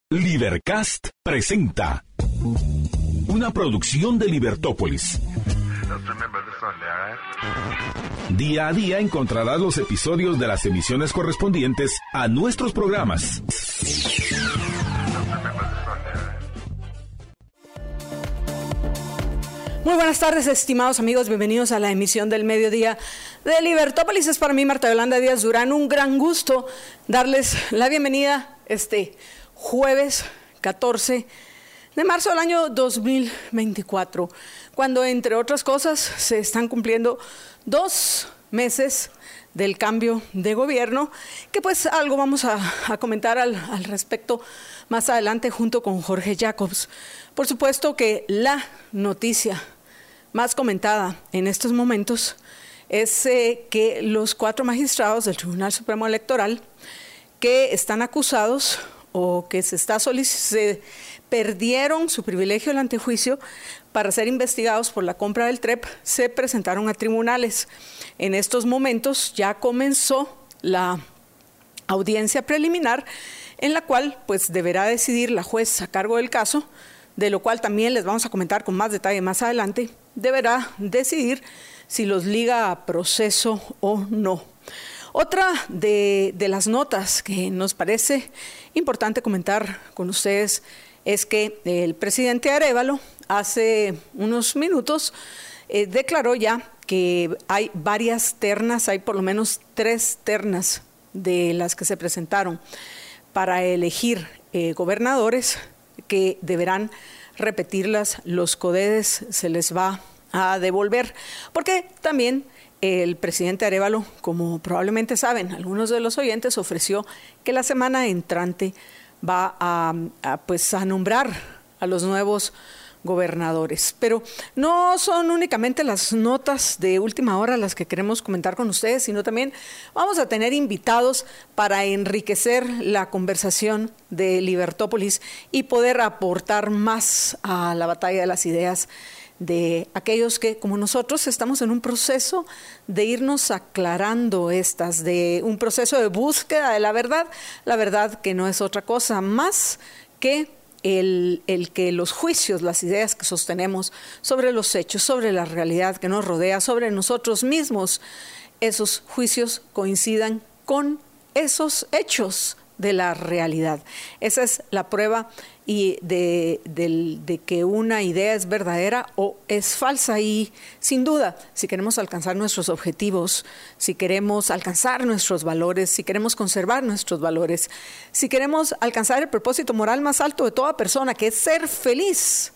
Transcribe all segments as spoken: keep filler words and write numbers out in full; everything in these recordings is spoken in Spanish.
Libercast presenta una producción de Libertópolis. Día a día encontrarás los episodios de las emisiones correspondientes a nuestros programas. Muy buenas tardes, estimados amigos, bienvenidos a la emisión del mediodía de Libertópolis. Es para mí, Marta Yolanda Díaz Durán, un gran gusto darles la bienvenida este jueves catorce de marzo del año dos mil veinticuatro, cuando entre otras cosas se están cumpliendo dos meses del cambio de gobierno, que pues algo vamos a, a comentar al, al respecto más adelante junto con Jorge Jacobs. Por supuesto que la noticia más comentada en estos momentos es eh, que los cuatro magistrados del Tribunal Supremo Electoral que están acusados o que se está solicitando, perdieron su privilegio del antejuicio para ser investigados por la compra del T R E P, se presentaron a tribunales. En estos momentos ya comenzó la audiencia preliminar en la cual pues deberá decidir la juez a cargo del caso, de lo cual también les vamos a comentar con más detalle más adelante. Deberá decidir si los liga a proceso o no. Otra de, de las notas que nos parece importante comentar con ustedes es que el presidente Arévalo hace unos minutos eh, declaró ya que hay varias ternas, hay por lo menos tres ternas de las que se presentaron para elegir eh, gobernadores que deberán repetirlas, los CODEDES se les va a devolver, porque también el presidente Arévalo, como probablemente saben algunos de los oyentes, ofreció que la semana entrante va a, a, pues, a nombrar a los nuevos gobernadores. Pero no son únicamente las notas de última hora las que queremos comentar con ustedes, sino también vamos a tener invitados para enriquecer la conversación de Libertópolis y poder aportar más a la batalla de las ideas de aquellos que, como nosotros, estamos en un proceso de irnos aclarando estas, de un proceso de búsqueda de la verdad, la verdad que no es otra cosa más que el, el que los juicios, las ideas que sostenemos sobre los hechos, sobre la realidad que nos rodea, sobre nosotros mismos, esos juicios coincidan con esos hechos de la realidad. Esa es la prueba y de, de, de que una idea es verdadera o es falsa. Y sin duda, si queremos alcanzar nuestros objetivos, si queremos alcanzar nuestros valores, si queremos conservar nuestros valores, si queremos alcanzar el propósito moral más alto de toda persona, que es ser feliz,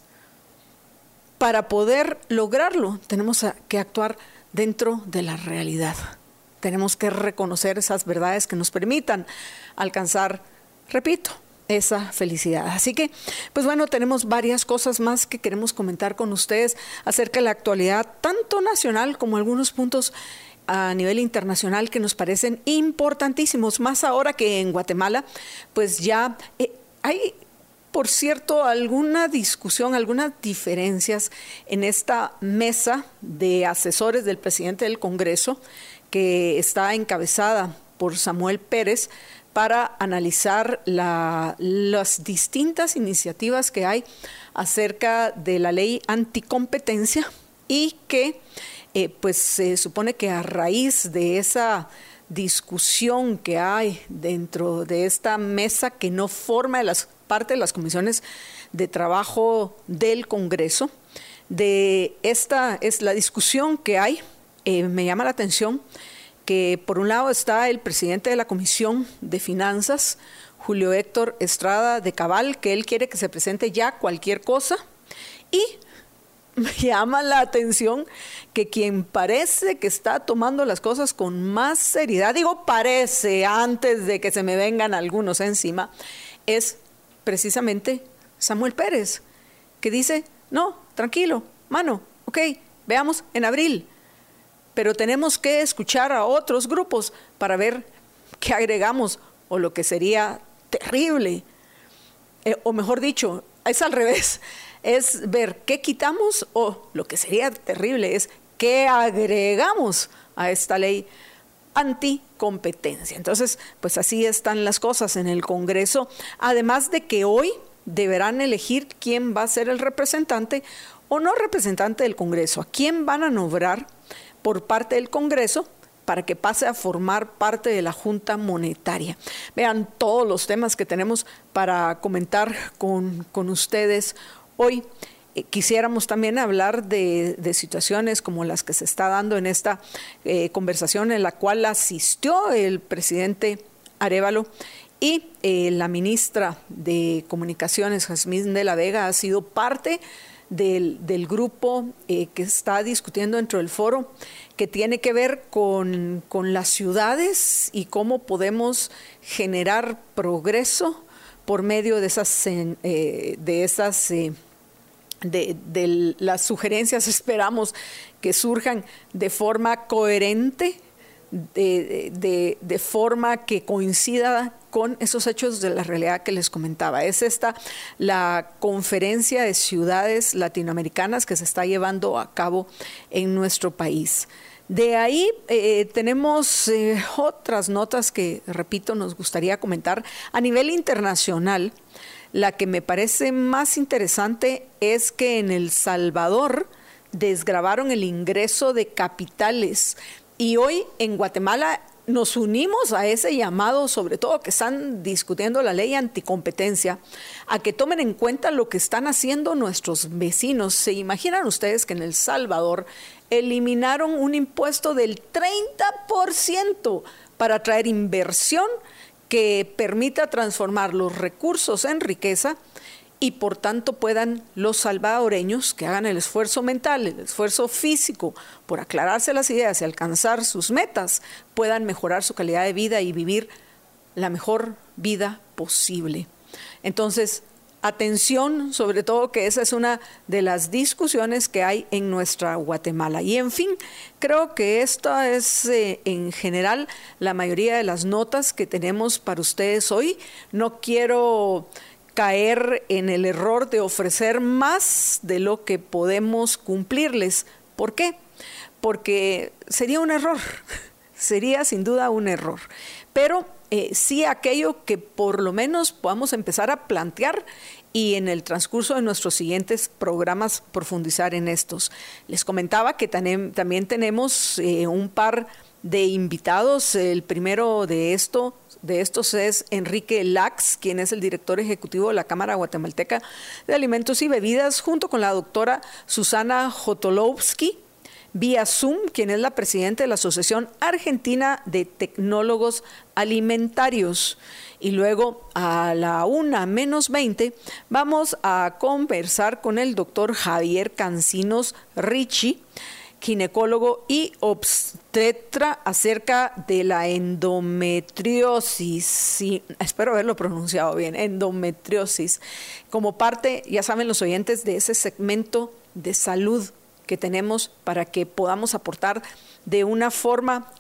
para poder lograrlo tenemos que actuar dentro de la realidad. Tenemos que reconocer esas verdades que nos permitan alcanzar, repito, esa felicidad. Así que, pues bueno, tenemos varias cosas más que queremos comentar con ustedes acerca de la actualidad, tanto nacional como algunos puntos a nivel internacional que nos parecen importantísimos, más ahora que en Guatemala, pues ya eh, hay, por cierto, alguna discusión, algunas diferencias en esta mesa de asesores del presidente del Congreso, que está encabezada por Samuel Pérez, para analizar la, las distintas iniciativas que hay acerca de la ley anticompetencia y que eh, pues se supone que a raíz de esa discusión que hay dentro de esta mesa que no forma de las, parte de las comisiones de trabajo del Congreso, de esta es la discusión que hay, eh, me llama la atención que por un lado está el presidente de la Comisión de Finanzas, Julio Héctor Estrada de Cabal, que él quiere que se presente ya cualquier cosa, y me llama la atención que quien parece que está tomando las cosas con más seriedad, digo parece antes de que se me vengan algunos encima, es precisamente Samuel Pérez, que dice, no, tranquilo, mano, ok, veamos en abril. Pero tenemos que escuchar a otros grupos para ver qué agregamos o lo que sería terrible. Eh, o mejor dicho, es al revés. Es ver qué quitamos o lo que sería terrible es qué agregamos a esta ley anticompetencia. Entonces, pues así están las cosas en el Congreso, además de que hoy deberán elegir quién va a ser el representante o no representante del Congreso, a quién van a nombrar por parte del Congreso para que pase a formar parte de la Junta Monetaria. Vean todos los temas que tenemos para comentar con, con ustedes hoy. Eh, quisiéramos también hablar de, de situaciones como las que se está dando en esta eh, conversación en la cual asistió el presidente Arévalo y eh, la ministra de Comunicaciones, Jazmín de la Vega, ha sido parte del, del grupo eh, que está discutiendo dentro del foro, que tiene que ver con, con las ciudades y cómo podemos generar progreso por medio de esas, eh, de esas eh, de, de las sugerencias, esperamos que surjan de forma coherente, de, de, de forma que coincida con esos hechos de la realidad que les comentaba. Es esta la conferencia de ciudades latinoamericanas que se está llevando a cabo en nuestro país. De ahí eh, tenemos eh, otras notas que, repito, nos gustaría comentar. A nivel internacional, la que me parece más interesante es que en El Salvador desgravaron el ingreso de capitales y hoy en Guatemala nos unimos a ese llamado, sobre todo que están discutiendo la ley anticompetencia, a que tomen en cuenta lo que están haciendo nuestros vecinos. ¿Se imaginan ustedes que en El Salvador eliminaron un impuesto del treinta por ciento para atraer inversión que permita transformar los recursos en riqueza y por tanto puedan los salvadoreños que hagan el esfuerzo mental, el esfuerzo físico por aclararse las ideas y alcanzar sus metas, puedan mejorar su calidad de vida y vivir la mejor vida posible? Entonces, atención, sobre todo que esa es una de las discusiones que hay en nuestra Guatemala. Y en fin, creo que esta es eh, en general la mayoría de las notas que tenemos para ustedes hoy. No quiero caer en el error de ofrecer más de lo que podemos cumplirles. ¿Por qué? Porque sería un error, sería sin duda un error. Pero eh, sí aquello que por lo menos podamos empezar a plantear y en el transcurso de nuestros siguientes programas profundizar en estos. Les comentaba que tanem, también tenemos eh, un par de invitados. El primero de esto de estos es Enrique Lax, quien es el director ejecutivo de la Cámara Guatemalteca de Alimentos y Bebidas, junto con la doctora Susana Jotolowski, vía Zoom, quien es la presidenta de la Asociación Argentina de Tecnólogos Alimentarios. Y luego a la una menos veinte vamos a conversar con el doctor Javier Cancinos Ricci, ginecólogo y obstetra, acerca de la endometriosis. Sí, espero haberlo pronunciado bien, endometriosis, como parte, ya saben los oyentes, de ese segmento de salud que tenemos para que podamos aportar de una forma,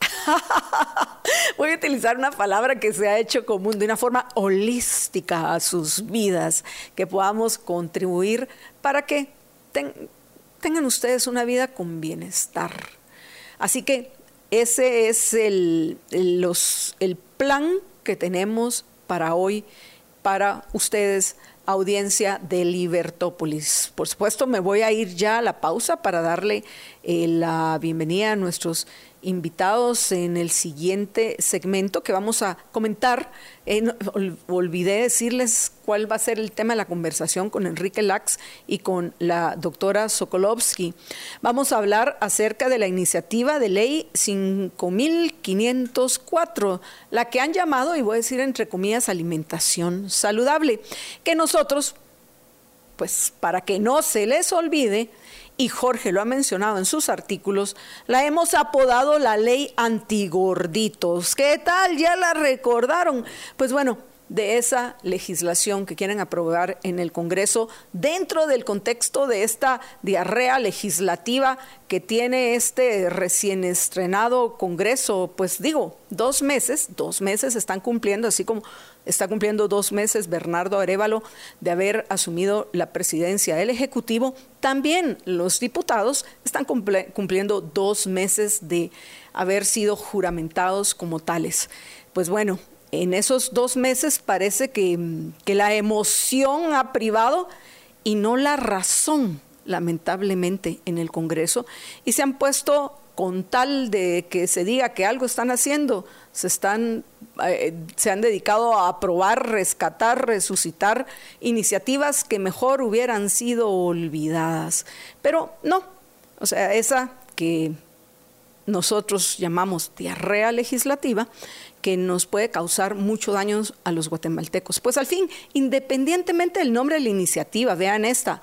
voy a utilizar una palabra que se ha hecho común, de una forma holística a sus vidas, que podamos contribuir para que tengan tengan ustedes una vida con bienestar. Así que ese es el, el, los, el plan que tenemos para hoy, para ustedes, audiencia de Libertópolis. Por supuesto, me voy a ir ya a la pausa para darle eh, la bienvenida a nuestros invitados en el siguiente segmento que vamos a comentar. Eh, no, ol, olvidé decirles cuál va a ser el tema de la conversación con Enrique Lax y con la doctora Sokolovsky. Vamos a hablar acerca de la iniciativa de ley cinco mil quinientos cuatro, la que han llamado, y voy a decir entre comillas, alimentación saludable, que nosotros, pues para que no se les olvide, y Jorge lo ha mencionado en sus artículos, la hemos apodado la ley antigorditos. ¿Qué tal? ¿Ya la recordaron? Pues bueno, de esa legislación que quieren aprobar en el Congreso dentro del contexto de esta diarrea legislativa que tiene este recién estrenado Congreso. Pues digo, dos meses, dos meses están cumpliendo, así como está cumpliendo dos meses Bernardo Arévalo de haber asumido la presidencia del Ejecutivo. También los diputados están cumpliendo dos meses de haber sido juramentados como tales. Pues bueno, en esos dos meses parece que, que la emoción ha privado y no la razón, lamentablemente, en el Congreso, y se han puesto, con tal de que se diga que algo están haciendo, se, están, eh, se han dedicado a aprobar, rescatar, resucitar iniciativas que mejor hubieran sido olvidadas. Pero no, o sea, esa que nosotros llamamos diarrea legislativa, que nos puede causar mucho daño a los guatemaltecos. Pues al fin, independientemente del nombre de la iniciativa, vean esta,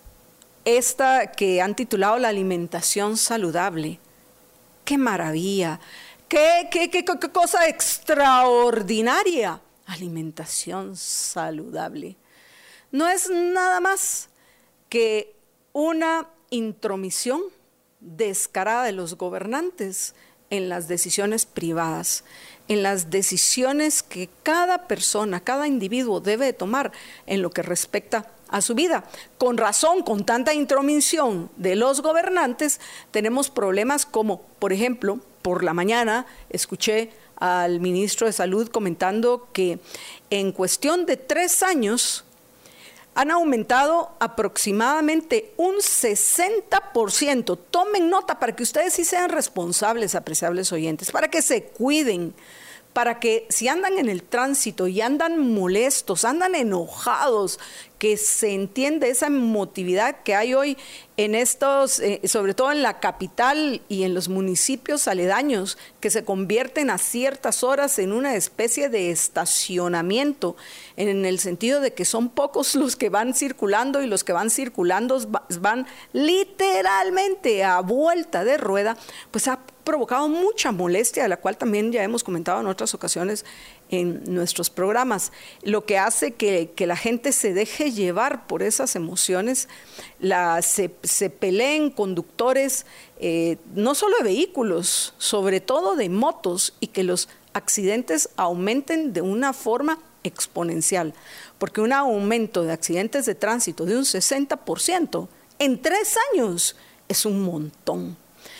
esta que han titulado la alimentación saludable. ¡Qué maravilla! ¡Qué, qué, qué, qué cosa extraordinaria! Alimentación saludable. No es nada más que una intromisión descarada de los gobernantes en las decisiones privadas, en las decisiones que cada persona, cada individuo debe tomar en lo que respecta a su vida. Con razón, con tanta intromisión de los gobernantes, tenemos problemas como, por ejemplo, por la mañana escuché al ministro de Salud comentando que en cuestión de tres años han aumentado aproximadamente un sesenta por ciento. Tomen nota para que ustedes sí sean responsables, apreciables oyentes, para que se cuiden, para que si andan en el tránsito y andan molestos, andan enojados, que se entiende esa emotividad que hay hoy en estos, eh, sobre todo en la capital y en los municipios aledaños, que se convierten a ciertas horas en una especie de estacionamiento, en el sentido de que son pocos los que van circulando y los que van circulando van literalmente a vuelta de rueda, pues ha provocado mucha molestia, de la cual también ya hemos comentado en otras ocasiones en nuestros programas, lo que hace que, que la gente se deje llevar por esas emociones, la, se, se peleen conductores, eh, no solo de vehículos, sobre todo de motos, y que los accidentes aumenten de una forma exponencial, porque un aumento de accidentes de tránsito de un sesenta por ciento en tres años es un montón.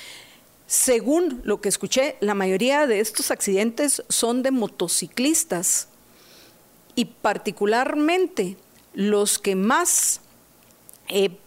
Según lo que escuché, la mayoría de estos accidentes son de motociclistas y particularmente los que más, eh,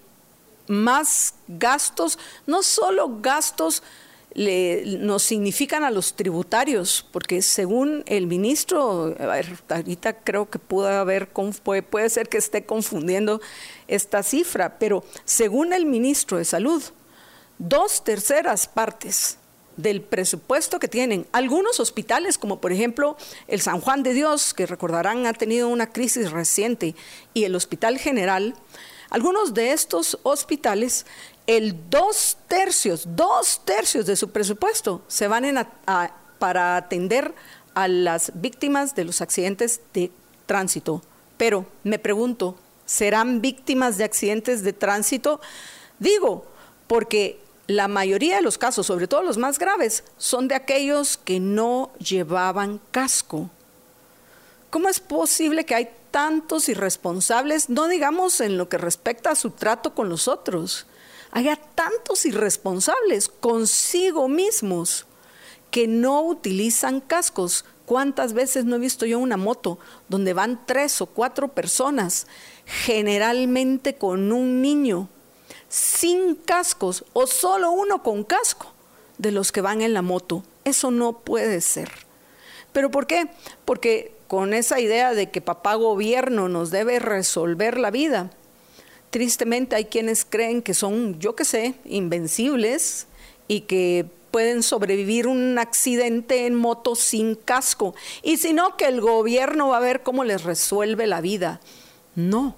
más gastos, no solo gastos le, nos significan a los tributarios, porque según el ministro, a ver, ahorita creo que pudo haber, puede, puede ser que esté confundiendo esta cifra, pero según el ministro de Salud, dos terceras partes del presupuesto que tienen algunos hospitales, como por ejemplo el San Juan de Dios, que recordarán ha tenido una crisis reciente, y el Hospital General, algunos de estos hospitales, el dos tercios, dos tercios de su presupuesto se van en a, a, para atender a las víctimas de los accidentes de tránsito. Pero me pregunto, ¿serán víctimas de accidentes de tránsito? Digo, porque la mayoría de los casos, sobre todo los más graves, son de aquellos que no llevaban casco. ¿Cómo es posible que hay tantos irresponsables, no digamos en lo que respecta a su trato con los otros, haya tantos irresponsables consigo mismos que no utilizan cascos? ¿Cuántas veces no he visto yo una moto donde van tres o cuatro personas, generalmente con un niño, sin cascos o solo uno con casco de los que van en la moto? Eso no puede ser. ¿Pero por qué? Porque con esa idea de que papá gobierno nos debe resolver la vida, tristemente hay quienes creen que son, yo qué sé, invencibles y que pueden sobrevivir un accidente en moto sin casco, y si no, que el gobierno va a ver cómo les resuelve la vida. No.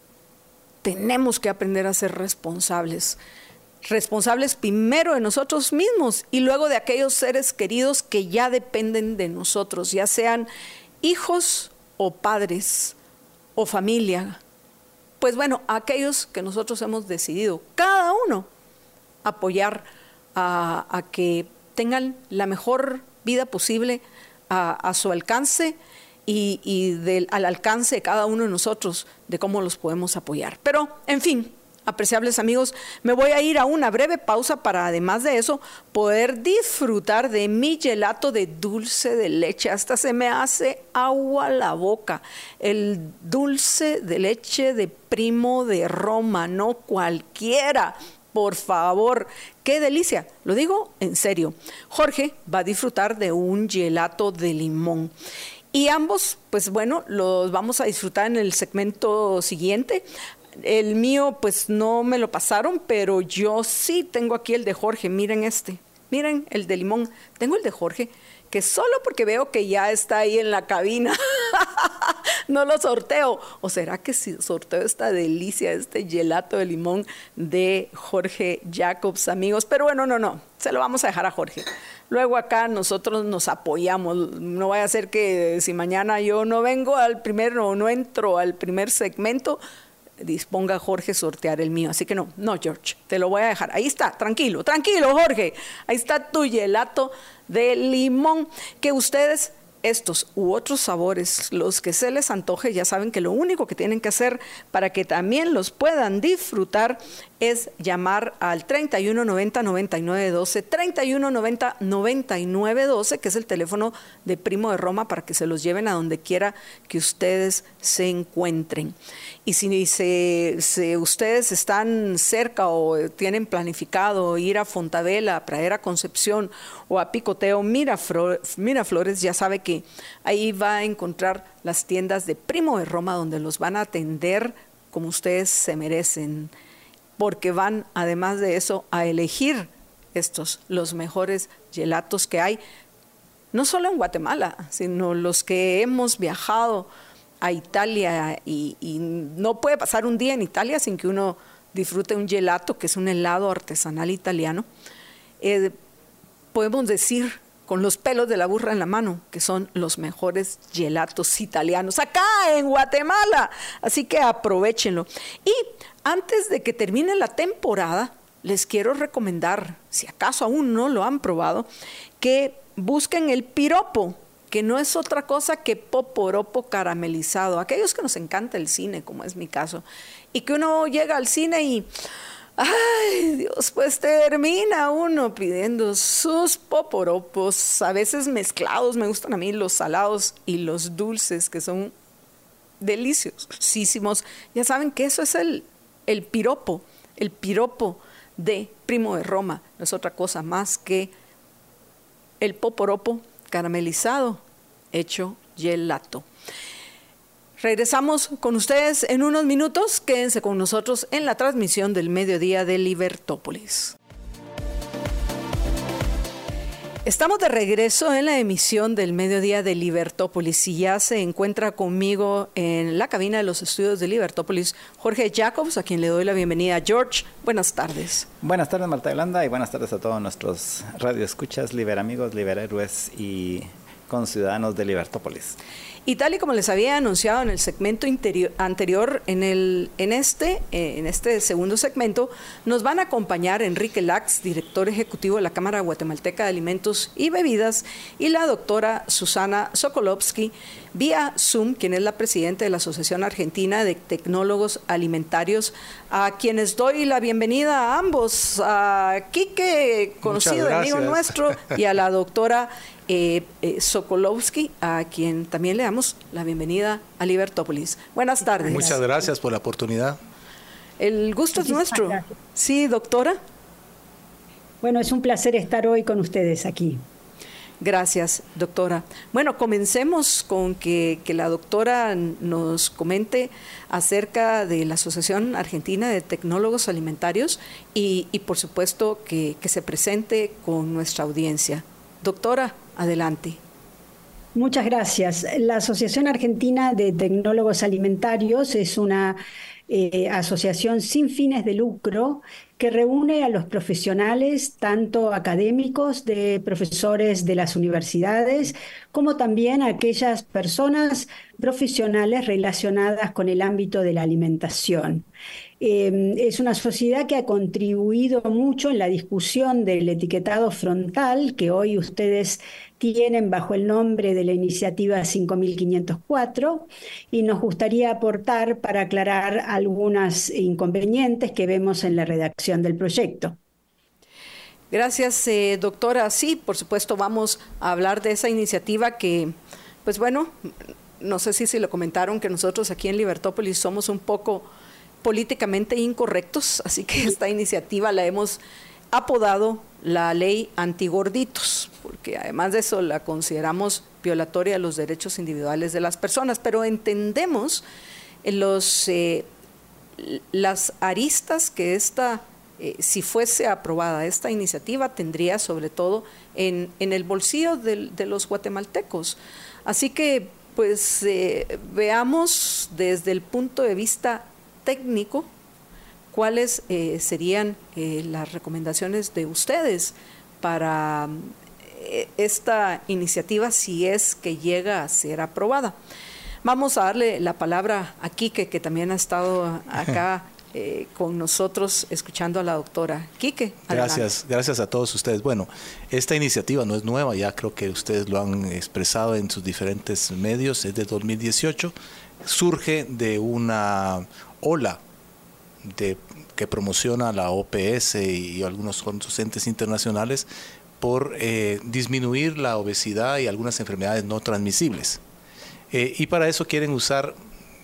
Tenemos que aprender a ser responsables, responsables primero de nosotros mismos y luego de aquellos seres queridos que ya dependen de nosotros, ya sean hijos o padres o familia, pues bueno, aquellos que nosotros hemos decidido, cada uno, apoyar a, a que tengan la mejor vida posible a, a su alcance y, y del, al alcance de cada uno de nosotros de cómo los podemos apoyar. Pero, en fin, apreciables amigos, me voy a ir a una breve pausa para, además de eso, poder disfrutar de mi gelato de dulce de leche. Hasta se me hace agua la boca. El dulce de leche de Primo de Roma, no cualquiera. Por favor, qué delicia. Lo digo en serio. Jorge va a disfrutar de un gelato de limón. Y ambos, pues bueno, los vamos a disfrutar en el segmento siguiente. El mío, pues no me lo pasaron, pero yo sí tengo aquí el de Jorge. Miren este, miren el de limón. Tengo el de Jorge, que solo porque veo que ya está ahí en la cabina, no lo sorteo. ¿O será que si sorteo esta delicia, este gelato de limón de Jorge Jacobs, amigos? Pero bueno, no, no, se lo vamos a dejar a Jorge. Luego acá nosotros nos apoyamos. No vaya a ser que si mañana yo no vengo al primer o no entro al primer segmento, disponga Jorge sortear el mío. Así que no, no, George, te lo voy a dejar. Ahí está, tranquilo, tranquilo, Jorge. Ahí está tu gelato de limón, que ustedes, estos u otros sabores, los que se les antoje, ya saben que lo único que tienen que hacer para que también los puedan disfrutar es llamar al treinta y uno noventa, noventa y nueve doce, treinta y uno noventa, noventa y nueve doce, que es el teléfono de Primo de Roma, para que se los lleven a donde quiera que ustedes se encuentren. Y si se, se, ustedes están cerca o tienen planificado ir a Fontavela, a Pradera Concepción o a Picoteo Miraflores, ya sabe que ahí va a encontrar las tiendas de Primo de Roma, donde los van a atender como ustedes se merecen, porque van, además de eso, a elegir estos, los mejores gelatos que hay, no solo en Guatemala, sino los que hemos viajado a Italia, y, y no puede pasar un día en Italia sin que uno disfrute un gelato, que es un helado artesanal italiano. Eh, podemos decir con los pelos de la burra en la mano que son los mejores gelatos italianos acá en Guatemala, así que aprovechenlo. Y antes de que termine la temporada, les quiero recomendar, si acaso aún no lo han probado, que busquen el piropo, que no es otra cosa que poporopo caramelizado. Aquellos que nos encanta el cine, como es mi caso, y que uno llega al cine y, ay Dios, pues termina uno pidiendo sus poporopos, a veces mezclados. Me gustan a mí los salados y los dulces, que son deliciosísimos. Ya saben que eso es el, el piropo, el piropo de Primo de Roma. No es otra cosa más que el poporopo caramelizado hecho gelato. Regresamos con ustedes en unos minutos. Quédense con nosotros en la transmisión del mediodía de Libertópolis. Estamos de regreso en la emisión del mediodía de Libertópolis y ya se encuentra conmigo en la cabina de los estudios de Libertópolis Jorge Jacobs, a quien le doy la bienvenida. George, buenas tardes. Buenas tardes, Marta Yolanda, y buenas tardes a todos nuestros radioescuchas, liberamigos, liberhéroes y conciudadanos de Libertópolis. Y tal y como les había anunciado en el segmento interior, anterior, en, el, en, este, eh, en este segundo segmento, nos van a acompañar Enrique Lax, director ejecutivo de la Cámara Guatemalteca de Alimentos y Bebidas, y la doctora Susana Sokolovsky, vía Zoom, quien es la presidenta de la Asociación Argentina de Tecnólogos Alimentarios, a quienes doy la bienvenida a ambos, a Quique, conocido amigo nuestro, y a la doctora Eh, eh, Sokolovsky, a quien también le damos la bienvenida a Libertópolis. Buenas tardes. Muchas gracias por la oportunidad. El gusto es nuestro. Gracias. Sí, doctora. Bueno, es un placer estar hoy con ustedes aquí. Gracias, doctora. Bueno, comencemos con que, que la doctora nos comente acerca de la Asociación Argentina de Tecnólogos Alimentarios y, y por supuesto, que, que se presente con nuestra audiencia. Doctora, adelante. Muchas gracias. La Asociación Argentina de Tecnólogos Alimentarios es una eh, asociación sin fines de lucro que reúne a los profesionales, tanto académicos, de profesores de las universidades, como también a aquellas personas profesionales relacionadas con el ámbito de la alimentación. Eh, es una sociedad que ha contribuido mucho en la discusión del etiquetado frontal, que hoy ustedes tienen bajo el nombre de la iniciativa cinco mil quinientos cuatro, y nos gustaría aportar para aclarar algunos inconvenientes que vemos en la redacción del proyecto. Gracias, eh, doctora. Sí, por supuesto, vamos a hablar de esa iniciativa que, pues bueno, no sé si se lo comentaron, que nosotros aquí en Libertópolis somos un poco políticamente incorrectos, así que esta iniciativa la hemos apodado la ley antigorditos, porque además de eso la consideramos violatoria de los derechos individuales de las personas, pero entendemos los, eh, las aristas que esta, eh, si fuese aprobada esta iniciativa, tendría sobre todo en, en el bolsillo de, de los guatemaltecos. Así que, pues, eh, veamos desde el punto de vista técnico cuáles eh, serían eh, las recomendaciones de ustedes para eh, esta iniciativa si es que llega a ser aprobada. Vamos a darle la palabra a Quique, que también ha estado acá eh, con nosotros escuchando a la doctora. Quique, adelante. Gracias, gracias a todos ustedes. Bueno, esta iniciativa no es nueva, ya creo que ustedes lo han expresado en sus diferentes medios, es de dos mil dieciocho, surge de una ola de, que promociona la O P S y algunos otros entes internacionales por eh, disminuir la obesidad y algunas enfermedades no transmisibles. Eh, y para eso quieren usar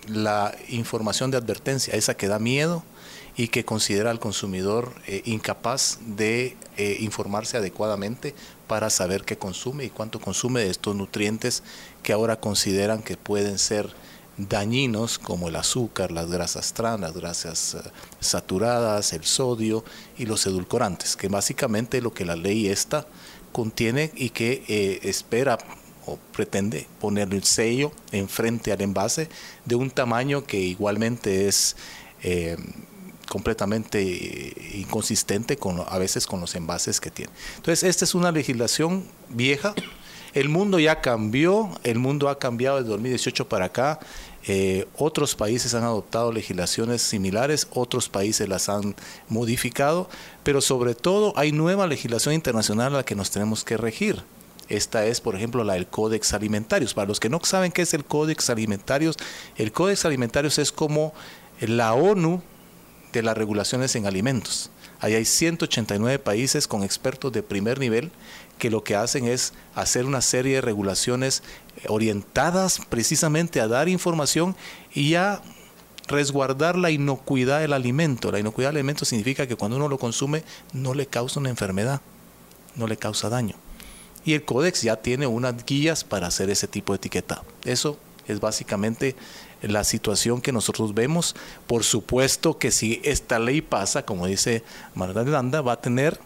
la información de advertencia, esa que da miedo y que considera al consumidor eh, incapaz de eh, informarse adecuadamente para saber qué consume y cuánto consume de estos nutrientes que ahora consideran que pueden ser dañinos, como el azúcar, las grasas trans, las grasas uh, saturadas, el sodio y los edulcorantes, que básicamente lo que la ley esta contiene y que eh, espera o pretende ponerle el sello enfrente al envase de un tamaño que igualmente es eh, completamente inconsistente con, a veces con los envases que tiene. Entonces, esta es una legislación vieja. El mundo ya cambió, el mundo ha cambiado desde dos mil dieciocho para acá. Eh, otros países han adoptado legislaciones similares, otros países las han modificado, pero sobre todo hay nueva legislación internacional a la que nos tenemos que regir. Esta es, por ejemplo, la del Códex Alimentarios. Para los que no saben qué es el Códex Alimentarios, el Códex Alimentarios es como la ONU de las regulaciones en alimentos. Ahí hay ciento ochenta y nueve países con expertos de primer nivel que lo que hacen es hacer una serie de regulaciones orientadas precisamente a dar información y a resguardar la inocuidad del alimento. La inocuidad del alimento significa que cuando uno lo consume no le causa una enfermedad, no le causa daño. Y el Códex ya tiene unas guías para hacer ese tipo de etiquetado. Eso es básicamente la situación que nosotros vemos. Por supuesto que si esta ley pasa, como dice Marta Miranda, va a tener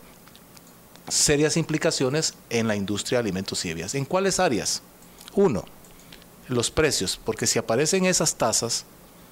serias implicaciones en la industria de alimentos y bebidas. ¿En cuáles áreas? Uno, los precios, porque si aparecen esas tasas,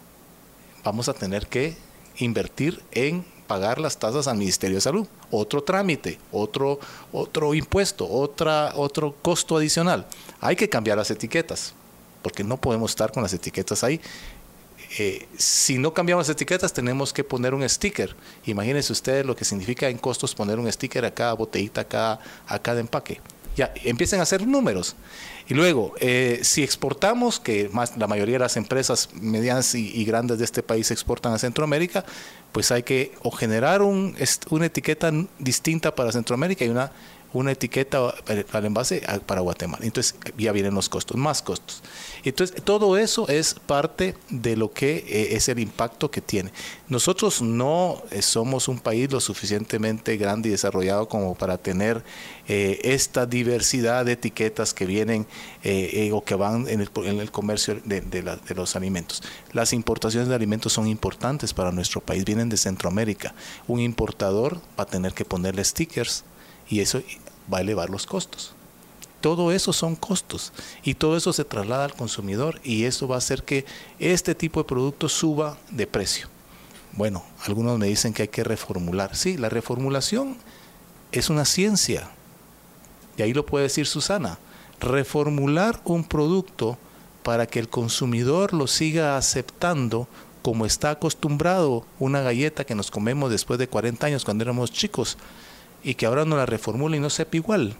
vamos a tener que invertir en pagar las tasas al Ministerio de Salud. Otro trámite, otro, otro impuesto, otra, otro costo adicional. Hay que cambiar las etiquetas, porque no podemos estar con las etiquetas ahí. Eh, si no cambiamos las etiquetas, tenemos que poner un sticker. Imagínense ustedes lo que significa en costos poner un sticker a cada botellita, a cada, a cada empaque. Ya empiecen a hacer números. Y luego, eh, si exportamos, que más la mayoría de las empresas medianas y, y grandes de este país exportan a Centroamérica, pues hay que o generar un, una etiqueta distinta para Centroamérica y una, una etiqueta al envase para Guatemala. Entonces ya vienen los costos, más costos. Entonces todo eso es parte de lo que eh, es el impacto que tiene. Nosotros no eh, somos un país lo suficientemente grande y desarrollado como para tener eh, esta diversidad de etiquetas que vienen eh, eh, o que van en el, en el comercio de, de, la, de los alimentos. Las importaciones de alimentos son importantes para nuestro país, vienen de Centroamérica. Un importador va a tener que ponerle stickers y eso va a elevar los costos. Todo eso son costos y todo eso se traslada al consumidor y eso va a hacer que este tipo de productos suba de precio. Bueno, algunos me dicen que hay que reformular. Sí, la reformulación es una ciencia y ahí lo puede decir Susana. Reformular un producto para que el consumidor lo siga aceptando como está acostumbrado una galleta que nos comemos después de cuarenta años cuando éramos chicos y que ahora no la reformula y no sepa igual.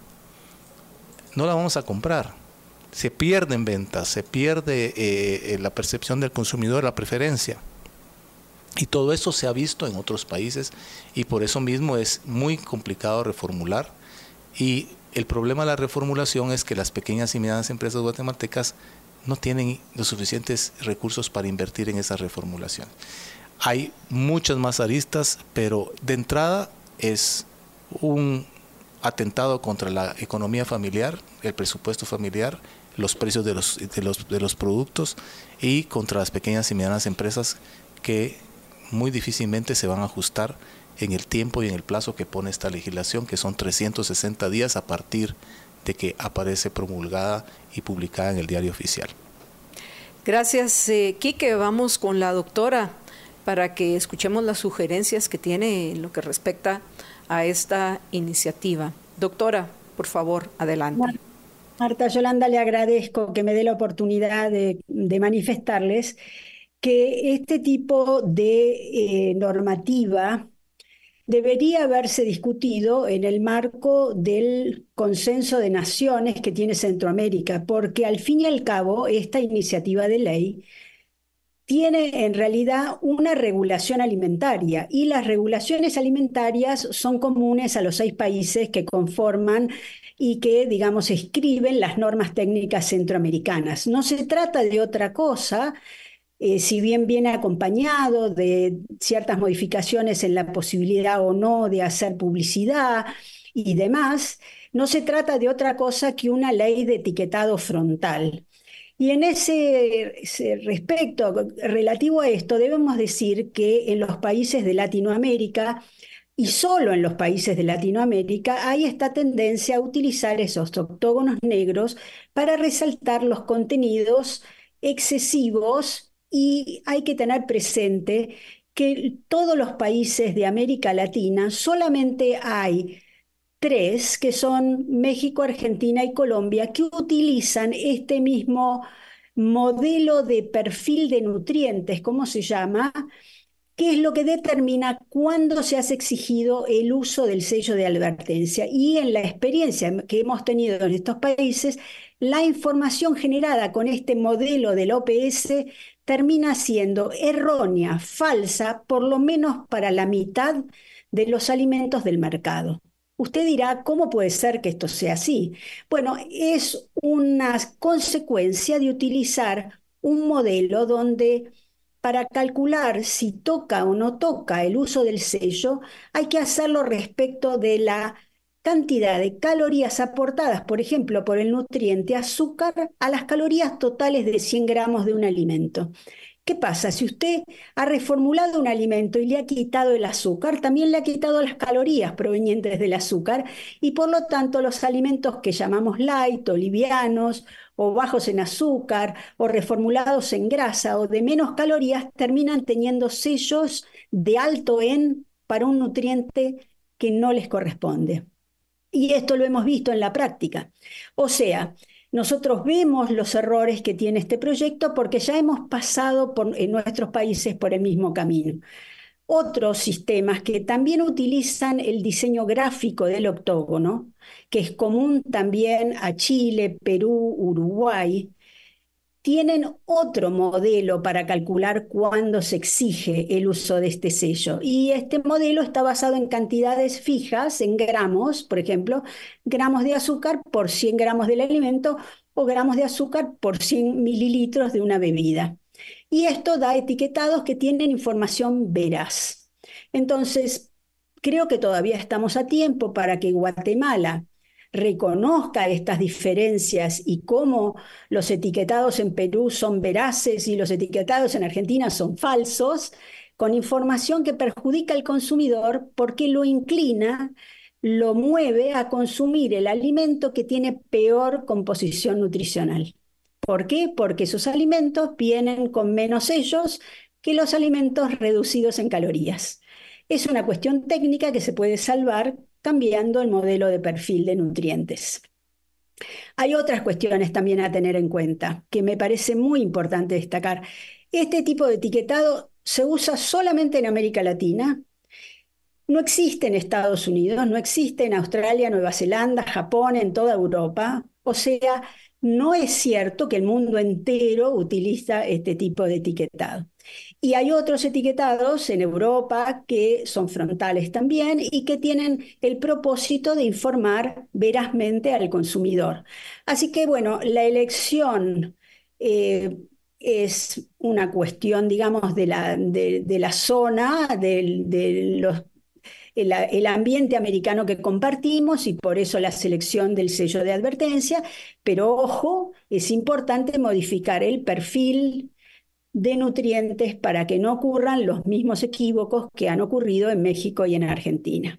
No la vamos a comprar. Se pierde en ventas, se pierde eh, la percepción del consumidor, la preferencia. Y todo eso se ha visto en otros países y por eso mismo es muy complicado reformular. Y el problema de la reformulación es que las pequeñas y medianas empresas guatemaltecas no tienen los suficientes recursos para invertir en esa reformulación. Hay muchas más aristas, pero de entrada es un atentado contra la economía familiar, el presupuesto familiar, los precios de los, de los, de los productos y contra las pequeñas y medianas empresas que muy difícilmente se van a ajustar en el tiempo y en el plazo que pone esta legislación, que son trescientos sesenta días a partir de que aparece promulgada y publicada en el Diario Oficial. Gracias, eh, Quique. Vamos con la doctora para que escuchemos las sugerencias que tiene en lo que respecta a esta iniciativa. Doctora, por favor, adelante. Marta Yolanda, le agradezco que me dé la oportunidad de, de manifestarles que este tipo de eh, normativa debería haberse discutido en el marco del consenso de naciones que tiene Centroamérica, porque al fin y al cabo esta iniciativa de ley tiene en realidad una regulación alimentaria y las regulaciones alimentarias son comunes a los seis países que conforman y que, digamos, escriben las normas técnicas centroamericanas. No se trata de otra cosa. Eh, si bien viene acompañado de ciertas modificaciones en la posibilidad o no de hacer publicidad y demás, no se trata de otra cosa que una ley de etiquetado frontal. Y en ese, ese respecto, relativo a esto, debemos decir que en los países de Latinoamérica, y solo en los países de Latinoamérica, hay esta tendencia a utilizar esos octógonos negros para resaltar los contenidos excesivos. Y hay que tener presente que todos los países de América Latina solamente hay tres, que son México, Argentina y Colombia, que utilizan este mismo modelo de perfil de nutrientes, ¿cómo se llama? Que es lo que determina cuándo se hace exigido el uso del sello de advertencia. Y en la experiencia que hemos tenido en estos países, la información generada con este modelo del O P S termina siendo errónea, falsa, por lo menos para la mitad de los alimentos del mercado. Usted dirá, ¿cómo puede ser que esto sea así? Bueno, es una consecuencia de utilizar un modelo donde para calcular si toca o no toca el uso del sello, hay que hacerlo respecto de la cantidad de calorías aportadas, por ejemplo, por el nutriente azúcar, a las calorías totales de cien gramos de un alimento. ¿Qué pasa? Si usted ha reformulado un alimento y le ha quitado el azúcar, también le ha quitado las calorías provenientes del azúcar y por lo tanto los alimentos que llamamos light o livianos o bajos en azúcar o reformulados en grasa o de menos calorías terminan teniendo sellos de alto en para un nutriente que no les corresponde. Y esto lo hemos visto en la práctica. O sea, nosotros vemos los errores que tiene este proyecto porque ya hemos pasado por, en nuestros países por el mismo camino. Otros sistemas que también utilizan el diseño gráfico del octógono, que es común también a Chile, Perú, Uruguay, tienen otro modelo para calcular cuándo se exige el uso de este sello. Y este modelo está basado en cantidades fijas, en gramos, por ejemplo, gramos de azúcar por cien gramos del alimento o gramos de azúcar por cien mililitros de una bebida. Y esto da etiquetados que tienen información veraz. Entonces, creo que todavía estamos a tiempo para que Guatemala reconozca estas diferencias y cómo los etiquetados en Perú son veraces y los etiquetados en Argentina son falsos, con información que perjudica al consumidor porque lo inclina lo mueve a consumir el alimento que tiene peor composición nutricional. ¿Por qué? Porque esos alimentos vienen con menos sellos que los alimentos reducidos en calorías. Es una cuestión técnica que se puede salvar cambiando el modelo de perfil de nutrientes. Hay otras cuestiones también a tener en cuenta, que me parece muy importante destacar. Este tipo de etiquetado se usa solamente en América Latina. No existe en Estados Unidos, no existe en Australia, Nueva Zelanda, Japón, en toda Europa. O sea, no es cierto que el mundo entero utiliza este tipo de etiquetado. Y hay otros etiquetados en Europa que son frontales también y que tienen el propósito de informar verazmente al consumidor. Así que, bueno, la elección eh, es una cuestión, digamos, de la, de, de la zona, de, de los El, el ambiente americano que compartimos y por eso la selección del sello de advertencia, pero ojo, es importante modificar el perfil de nutrientes para que no ocurran los mismos equívocos que han ocurrido en México y en Argentina.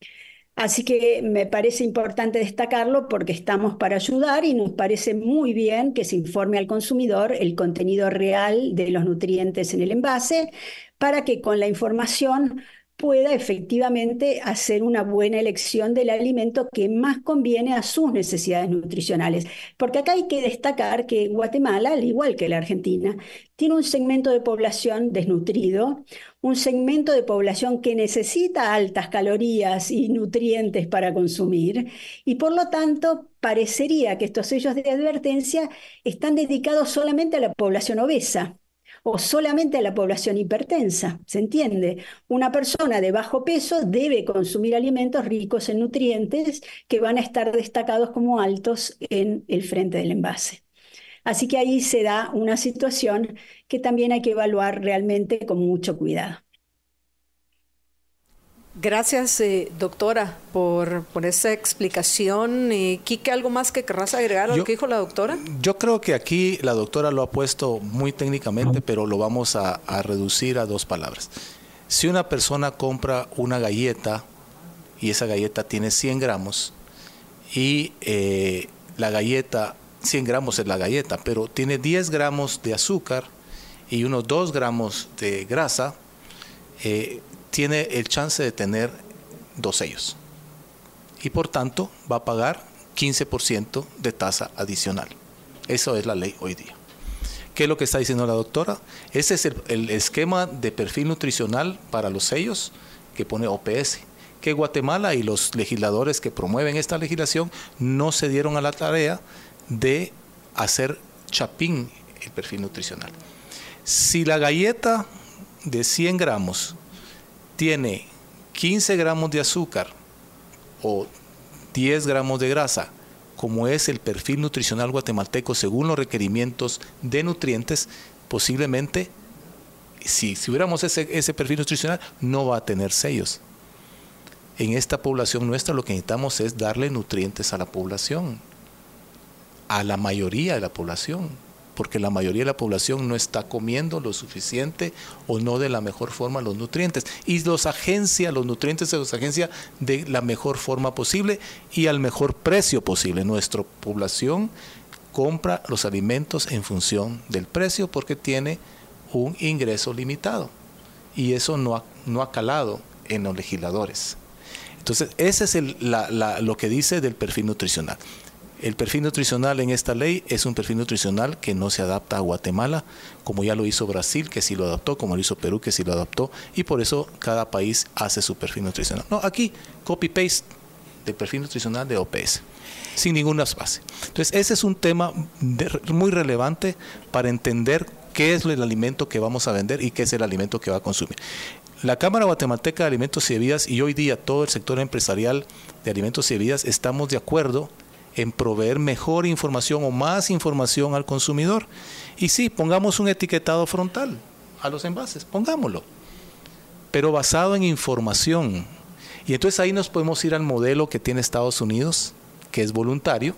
Así que me parece importante destacarlo porque estamos para ayudar y nos parece muy bien que se informe al consumidor el contenido real de los nutrientes en el envase para que con la información pueda efectivamente hacer una buena elección del alimento que más conviene a sus necesidades nutricionales. Porque acá hay que destacar que Guatemala, al igual que la Argentina, tiene un segmento de población desnutrido, un segmento de población que necesita altas calorías y nutrientes para consumir, y por lo tanto parecería que estos sellos de advertencia están dedicados solamente a la población obesa o solamente a la población hipertensa, ¿se entiende? Una persona de bajo peso debe consumir alimentos ricos en nutrientes que van a estar destacados como altos en el frente del envase. Así que ahí se da una situación que también hay que evaluar realmente con mucho cuidado. Gracias, eh, doctora, por, por esa explicación. Eh, Quique, ¿algo más que querrás agregar a lo que dijo la doctora? Yo creo que aquí la doctora lo ha puesto muy técnicamente, pero lo vamos a, a reducir a dos palabras. Si una persona compra una galleta y esa galleta tiene cien gramos y eh, la galleta, cien gramos es la galleta, pero tiene diez gramos de azúcar y unos dos gramos de grasa, eh, tiene el chance de tener dos sellos y por tanto va a pagar quince por ciento de tasa adicional. Eso es la ley hoy día. ¿Qué es lo que está diciendo la doctora? Ese es el, el esquema de perfil nutricional para los sellos que pone O P S, que Guatemala y los legisladores que promueven esta legislación no se dieron a la tarea de hacer chapín el perfil nutricional. Si la galleta de cien gramos tiene quince gramos de azúcar o diez gramos de grasa, como es el perfil nutricional guatemalteco según los requerimientos de nutrientes, posiblemente, si, si hubiéramos ese, ese perfil nutricional, no va a tener sellos. En esta población nuestra lo que necesitamos es darle nutrientes a la población, a la mayoría de la población, porque la mayoría de la población no está comiendo lo suficiente o no de la mejor forma los nutrientes. Y los agencia, los nutrientes se los agencia de la mejor forma posible y al mejor precio posible. Nuestra población compra los alimentos en función del precio porque tiene un ingreso limitado. Y eso no ha, no ha calado en los legisladores. Entonces, ese es el, la, la, lo que dice del perfil nutricional. El perfil nutricional en esta ley es un perfil nutricional que no se adapta a Guatemala, como ya lo hizo Brasil, que sí lo adaptó, como lo hizo Perú, que sí lo adaptó, y por eso cada país hace su perfil nutricional. No, aquí, copy-paste del perfil nutricional de O P S, sin ninguna base. Entonces, ese es un tema de, muy relevante para entender qué es el alimento que vamos a vender y qué es el alimento que va a consumir. La Cámara Guatemalteca de Alimentos y Bebidas y hoy día todo el sector empresarial de alimentos y bebidas estamos de acuerdo en proveer mejor información o más información al consumidor. Y sí, pongamos un etiquetado frontal a los envases, pongámoslo, pero basado en información. Y entonces ahí nos podemos ir al modelo que tiene Estados Unidos, que es voluntario,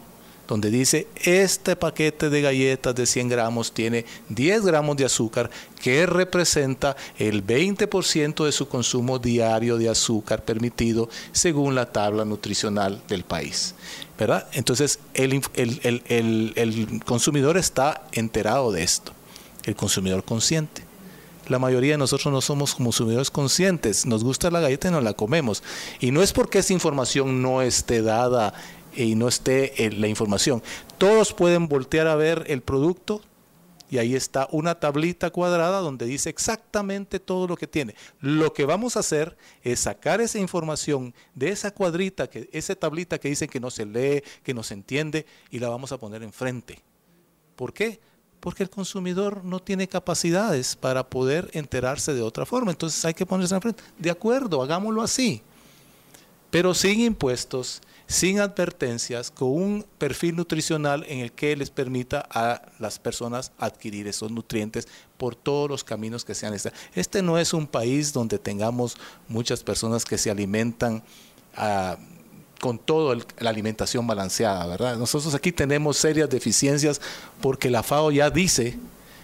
donde dice, este paquete de galletas de cien gramos tiene diez gramos de azúcar, que representa el veinte por ciento de su consumo diario de azúcar permitido según la tabla nutricional del país, ¿verdad? Entonces, el, el, el, el, el consumidor está enterado de esto, el consumidor consciente. La mayoría de nosotros no somos consumidores conscientes, nos gusta la galleta y nos la comemos. Y no es porque esa información no esté dada y no esté en la información. Todos pueden voltear a ver el producto y ahí está una tablita cuadrada donde dice exactamente todo lo que tiene. Lo que vamos a hacer es sacar esa información de esa cuadrita, que, esa tablita que dicen que no se lee, que no se entiende, y la vamos a poner enfrente. ¿Por qué? Porque el consumidor no tiene capacidades para poder enterarse de otra forma. Entonces hay que ponerse enfrente. De acuerdo, hagámoslo así. Pero sin impuestos, sin advertencias, con un perfil nutricional en el que les permita a las personas adquirir esos nutrientes por todos los caminos que sean necesarios. Este no es un país donde tengamos muchas personas que se alimentan uh, con toda la alimentación balanceada, ¿verdad? Nosotros aquí tenemos serias deficiencias porque la F A O ya dice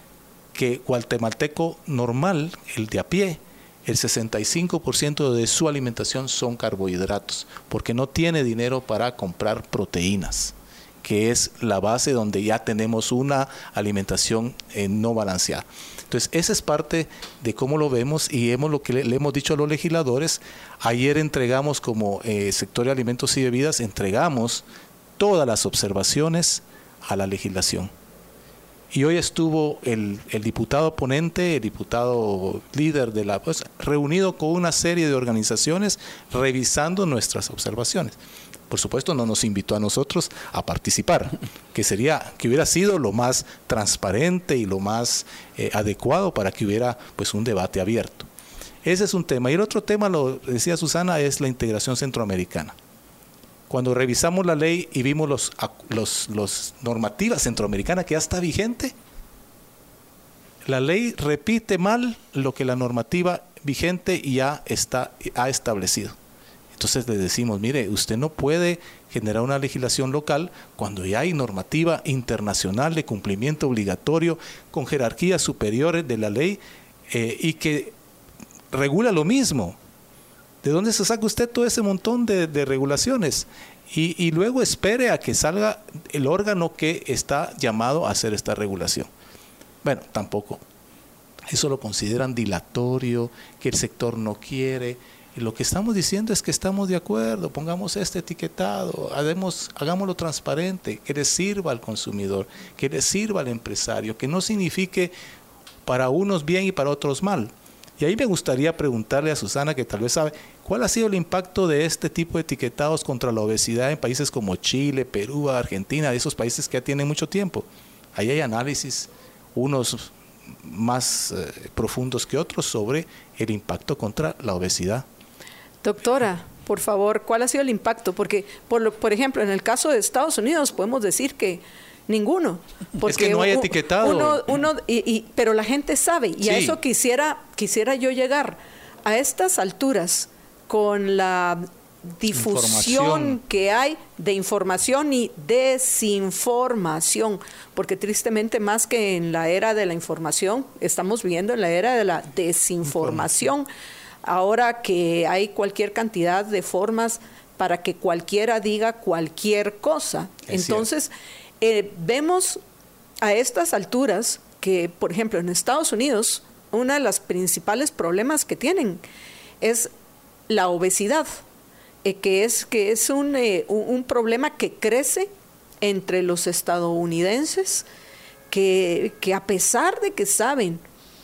que guatemalteco normal, el de a pie, el sesenta y cinco por ciento de su alimentación son carbohidratos, porque no tiene dinero para comprar proteínas, que es la base donde ya tenemos una alimentación eh, no balanceada. Entonces, esa es parte de cómo lo vemos y hemos lo que le, le hemos dicho a los legisladores. Ayer entregamos como eh, sector de alimentos y bebidas, entregamos todas las observaciones a la legislación. Y hoy estuvo el, el diputado ponente, el diputado líder de la, pues, reunido con una serie de organizaciones revisando nuestras observaciones. Por supuesto, no nos invitó a nosotros a participar, que sería, que hubiera sido lo más transparente y lo más eh, adecuado para que hubiera pues un debate abierto. Ese es un tema. Y el otro tema, lo decía Susana, es la integración centroamericana. Cuando revisamos la ley y vimos los, los, los normativas centroamericanas que ya está vigente, la ley repite mal lo que la normativa vigente ya está, ha establecido. Entonces le decimos, mire, usted no puede generar una legislación local cuando ya hay normativa internacional de cumplimiento obligatorio con jerarquías superiores de la ley eh, y que regula lo mismo. ¿De dónde se saca usted todo ese montón de, de regulaciones? Y, y luego espere a que salga el órgano que está llamado a hacer esta regulación. Bueno, tampoco. Eso lo consideran dilatorio, que el sector no quiere. Y lo que estamos diciendo es que estamos de acuerdo, pongamos este etiquetado, hagamos, hagámoslo transparente, que le sirva al consumidor, que le sirva al empresario, que no signifique para unos bien y para otros mal. Y ahí me gustaría preguntarle a Susana, que tal vez sabe, ¿cuál ha sido el impacto de este tipo de etiquetados contra la obesidad en países como Chile, Perú, Argentina, de esos países que ya tienen mucho tiempo? Ahí hay análisis, unos más eh, profundos que otros, sobre el impacto contra la obesidad. Doctora, por favor, ¿cuál ha sido el impacto? Porque, por, lo, por ejemplo, en el caso de Estados Unidos podemos decir que ninguno. Porque es que no hay etiquetado. Uno, uno, y, y, pero la gente sabe, y sí. A eso quisiera, quisiera yo llegar. A estas alturas, con la difusión que hay de información y desinformación, porque tristemente más que en la era de la información, estamos viviendo en la era de la desinformación. Ahora que hay cualquier cantidad de formas para que cualquiera diga cualquier cosa. Es Entonces, eh, vemos a estas alturas que, por ejemplo, en Estados Unidos, uno de los principales problemas que tienen es la obesidad, eh, que es, que es un, eh, un, un problema que crece entre los estadounidenses, que, que a pesar de que saben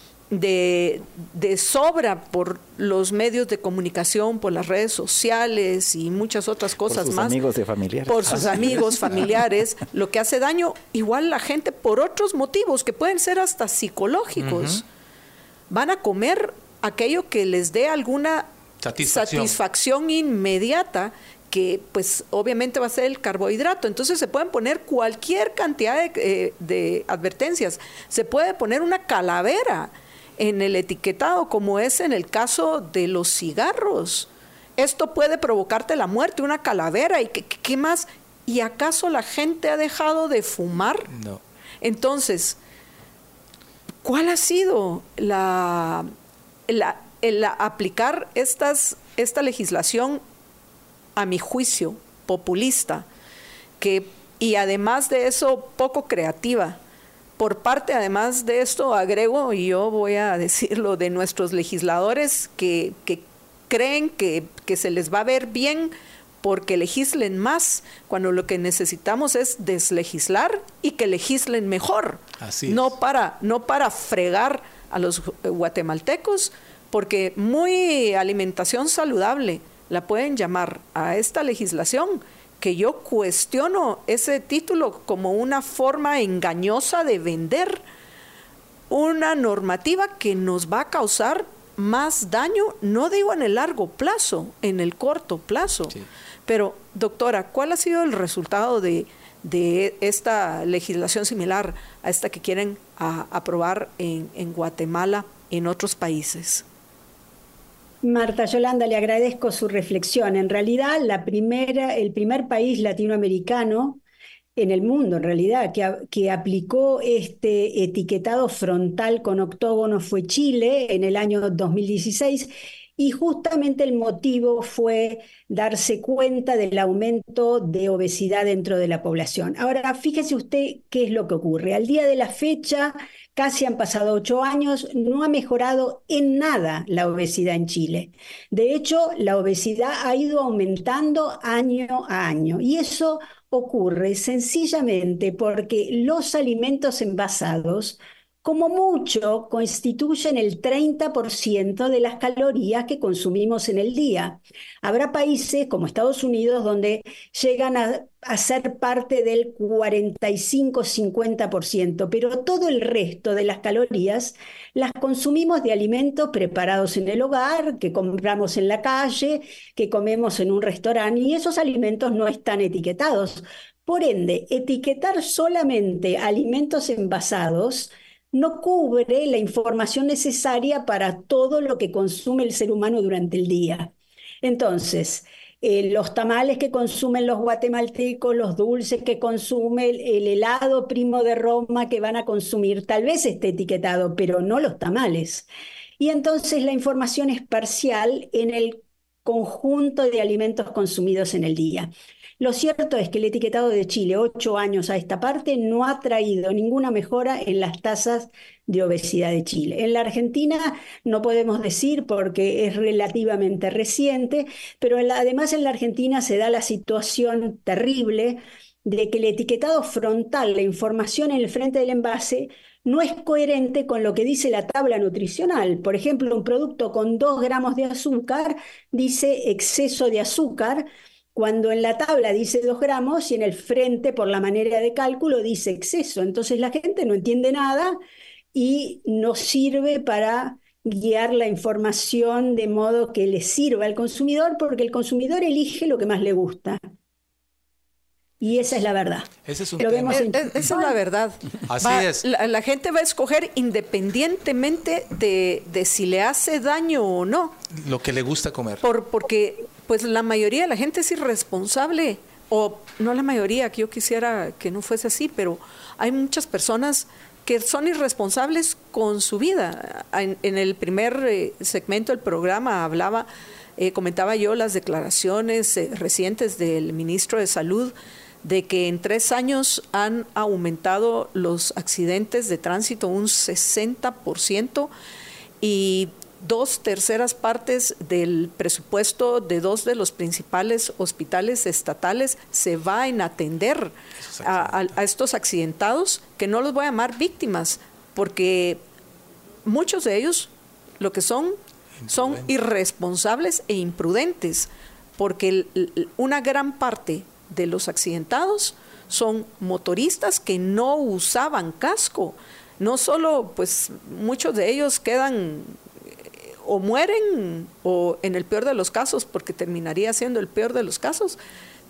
de, de sobra por los medios de comunicación, por las redes sociales y muchas otras cosas más. Por sus más, amigos y familiares. Por sus amigos, familiares, lo que hace daño igual la gente por otros motivos que pueden ser hasta psicológicos. Uh-huh. Van a comer aquello que les dé alguna satisfacción. satisfacción inmediata, que pues obviamente va a ser el carbohidrato. Entonces se pueden poner cualquier cantidad de, eh, de advertencias. Se puede poner una calavera en el etiquetado, como es en el caso de los cigarros. Esto puede provocarte la muerte, una calavera. ¿Y qué, qué más? ¿Y acaso la gente ha dejado de fumar? No. Entonces, ¿cuál ha sido la, la, el aplicar estas, esta legislación, a mi juicio, populista, que, y además de eso, poco creativa? Por parte, además de esto, agrego, y yo voy a decirlo, de nuestros legisladores que, que creen que, que se les va a ver bien porque legislen más, cuando lo que necesitamos es deslegislar y que legislen mejor. Así es. No para, no para fregar a los guatemaltecos, porque muy alimentación saludable la pueden llamar a esta legislación, que yo cuestiono ese título como una forma engañosa de vender una normativa que nos va a causar más daño, no digo en el largo plazo, en el corto plazo. Sí. Pero, doctora, ¿cuál ha sido el resultado de, de esta legislación similar a esta que quieren a, aprobar en, en Guatemala, en otros países? Marta Yolanda, le agradezco su reflexión. En realidad, la primera, el primer país latinoamericano en el mundo, en realidad, que, que aplicó este etiquetado frontal con octógono fue Chile en el año dos mil dieciséis, y justamente el motivo fue darse cuenta del aumento de obesidad dentro de la población. Ahora, fíjese usted qué es lo que ocurre. Al día de la fecha, casi han pasado ocho años, no ha mejorado en nada la obesidad en Chile. De hecho, la obesidad ha ido aumentando año a año, y eso ocurre sencillamente porque los alimentos envasados, como mucho, constituyen el treinta por ciento de las calorías que consumimos en el día. Habrá países como Estados Unidos donde llegan a, a ser parte del cuarenta y cinco a cincuenta por ciento, pero todo el resto de las calorías las consumimos de alimentos preparados en el hogar, que compramos en la calle, que comemos en un restaurante, y esos alimentos no están etiquetados. Por ende, etiquetar solamente alimentos envasados no cubre la información necesaria para todo lo que consume el ser humano durante el día. Entonces, eh, los tamales que consumen los guatemaltecos, los dulces que consumen, el helado Primo de Roma que van a consumir, tal vez esté etiquetado, pero no los tamales. Y entonces la información es parcial en el conjunto de alimentos consumidos en el día. Lo cierto es que el etiquetado de Chile, ocho años a esta parte, no ha traído ninguna mejora en las tasas de obesidad de Chile. En la Argentina no podemos decir porque es relativamente reciente, pero en la, además en la Argentina se da la situación terrible de que el etiquetado frontal, la información en el frente del envase, no es coherente con lo que dice la tabla nutricional. Por ejemplo, un producto con dos gramos de azúcar dice exceso de azúcar, cuando en la tabla dice dos gramos y en el frente, por la manera de cálculo, dice exceso. Entonces la gente no entiende nada y no sirve para guiar la información de modo que le sirva al consumidor, porque el consumidor elige lo que más le gusta. Y esa es la verdad. Ese es un Lo tema. vemos en... Esa es la verdad. Así va, es. La, la gente va a escoger independientemente de, de si le hace daño o no. Lo que le gusta comer. Por, porque pues la mayoría de la gente es irresponsable, o no la mayoría, que yo quisiera que no fuese así, pero hay muchas personas que son irresponsables con su vida. En, en el primer eh, segmento del programa hablaba, eh, comentaba yo las declaraciones eh, recientes del ministro de Salud, de que en tres años han aumentado los accidentes de tránsito un sesenta por ciento, y dos terceras partes del presupuesto de dos de los principales hospitales estatales se va en atender a, a, a estos accidentados, que no los voy a llamar víctimas, porque muchos de ellos lo que son son irresponsables e imprudentes, porque el, una gran parte de los accidentados son motoristas que no usaban casco. No solo, pues muchos de ellos quedan o mueren, o en el peor de los casos, porque terminaría siendo el peor de los casos,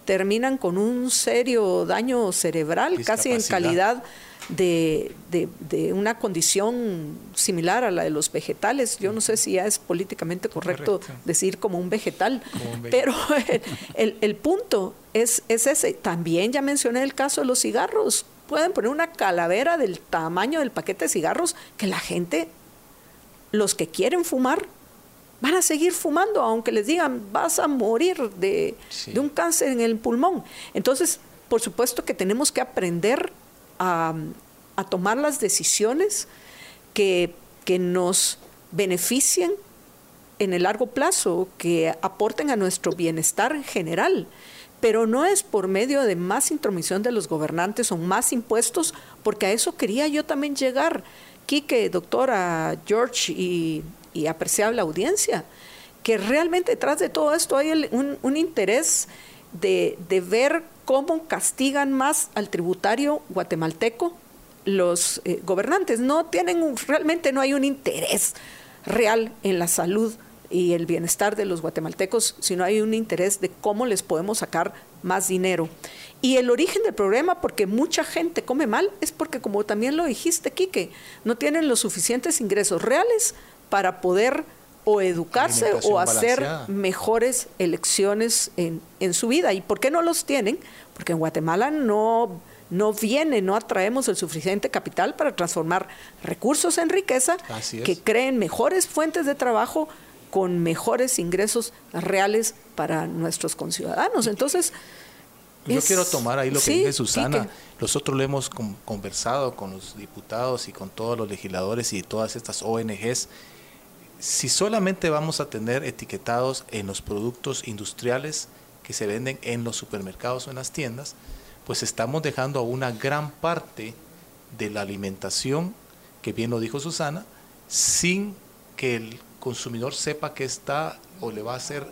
terminan con un serio daño cerebral, casi en calidad de, de, de una condición similar a la de los vegetales. Yo no sé si ya es políticamente correcto, correcto. decir como un vegetal, como un vegetal. Pero el, el punto es, es ese. También ya mencioné el caso de los cigarros. Pueden poner una calavera del tamaño del paquete de cigarros que la gente, los que quieren fumar, van a seguir fumando, aunque les digan, vas a morir de, sí. de un cáncer en el pulmón. Entonces, por supuesto que tenemos que aprender a, a tomar las decisiones que, que nos beneficien en el largo plazo, que aporten a nuestro bienestar general. Pero no es por medio de más intromisión de los gobernantes o más impuestos, porque a eso quería yo también llegar. Quique, doctora, George y... y apreciable audiencia, que realmente detrás de todo esto hay el, un, un interés de, de ver cómo castigan más al tributario guatemalteco los eh, gobernantes. No tienen un, realmente no hay un interés real en la salud y el bienestar de los guatemaltecos, sino hay un interés de cómo les podemos sacar más dinero. Y el origen del problema, porque mucha gente come mal, es porque, como también lo dijiste, Quique, no tienen los suficientes ingresos reales para poder o educarse o hacer balanceada. mejores elecciones en, en su vida. ¿Y por qué no los tienen? Porque en Guatemala no, no viene, no atraemos el suficiente capital para transformar recursos en riqueza que creen mejores fuentes de trabajo con mejores ingresos reales para nuestros conciudadanos. Entonces, yo es, quiero tomar ahí lo que sí, dice Susana. Quique. Nosotros lo hemos con, conversado con los diputados y con todos los legisladores y todas estas O N Ges. Si solamente vamos a tener etiquetados en los productos industriales que se venden en los supermercados o en las tiendas, pues estamos dejando a una gran parte de la alimentación, que bien lo dijo Susana, sin que el consumidor sepa que está o le va a hacer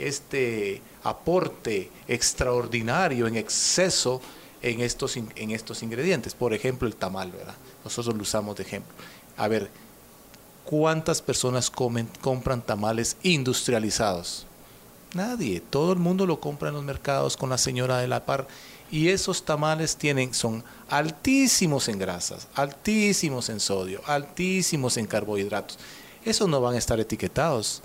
este aporte extraordinario en exceso en estos, en estos ingredientes. Por ejemplo, el tamal, ¿verdad? Nosotros lo usamos de ejemplo. A ver, ¿cuántas personas comen, compran tamales industrializados? Nadie. Todo el mundo lo compra en los mercados con la señora de la par. Y esos tamales tienen, son altísimos en grasas, altísimos en sodio, altísimos en carbohidratos. Esos no van a estar etiquetados.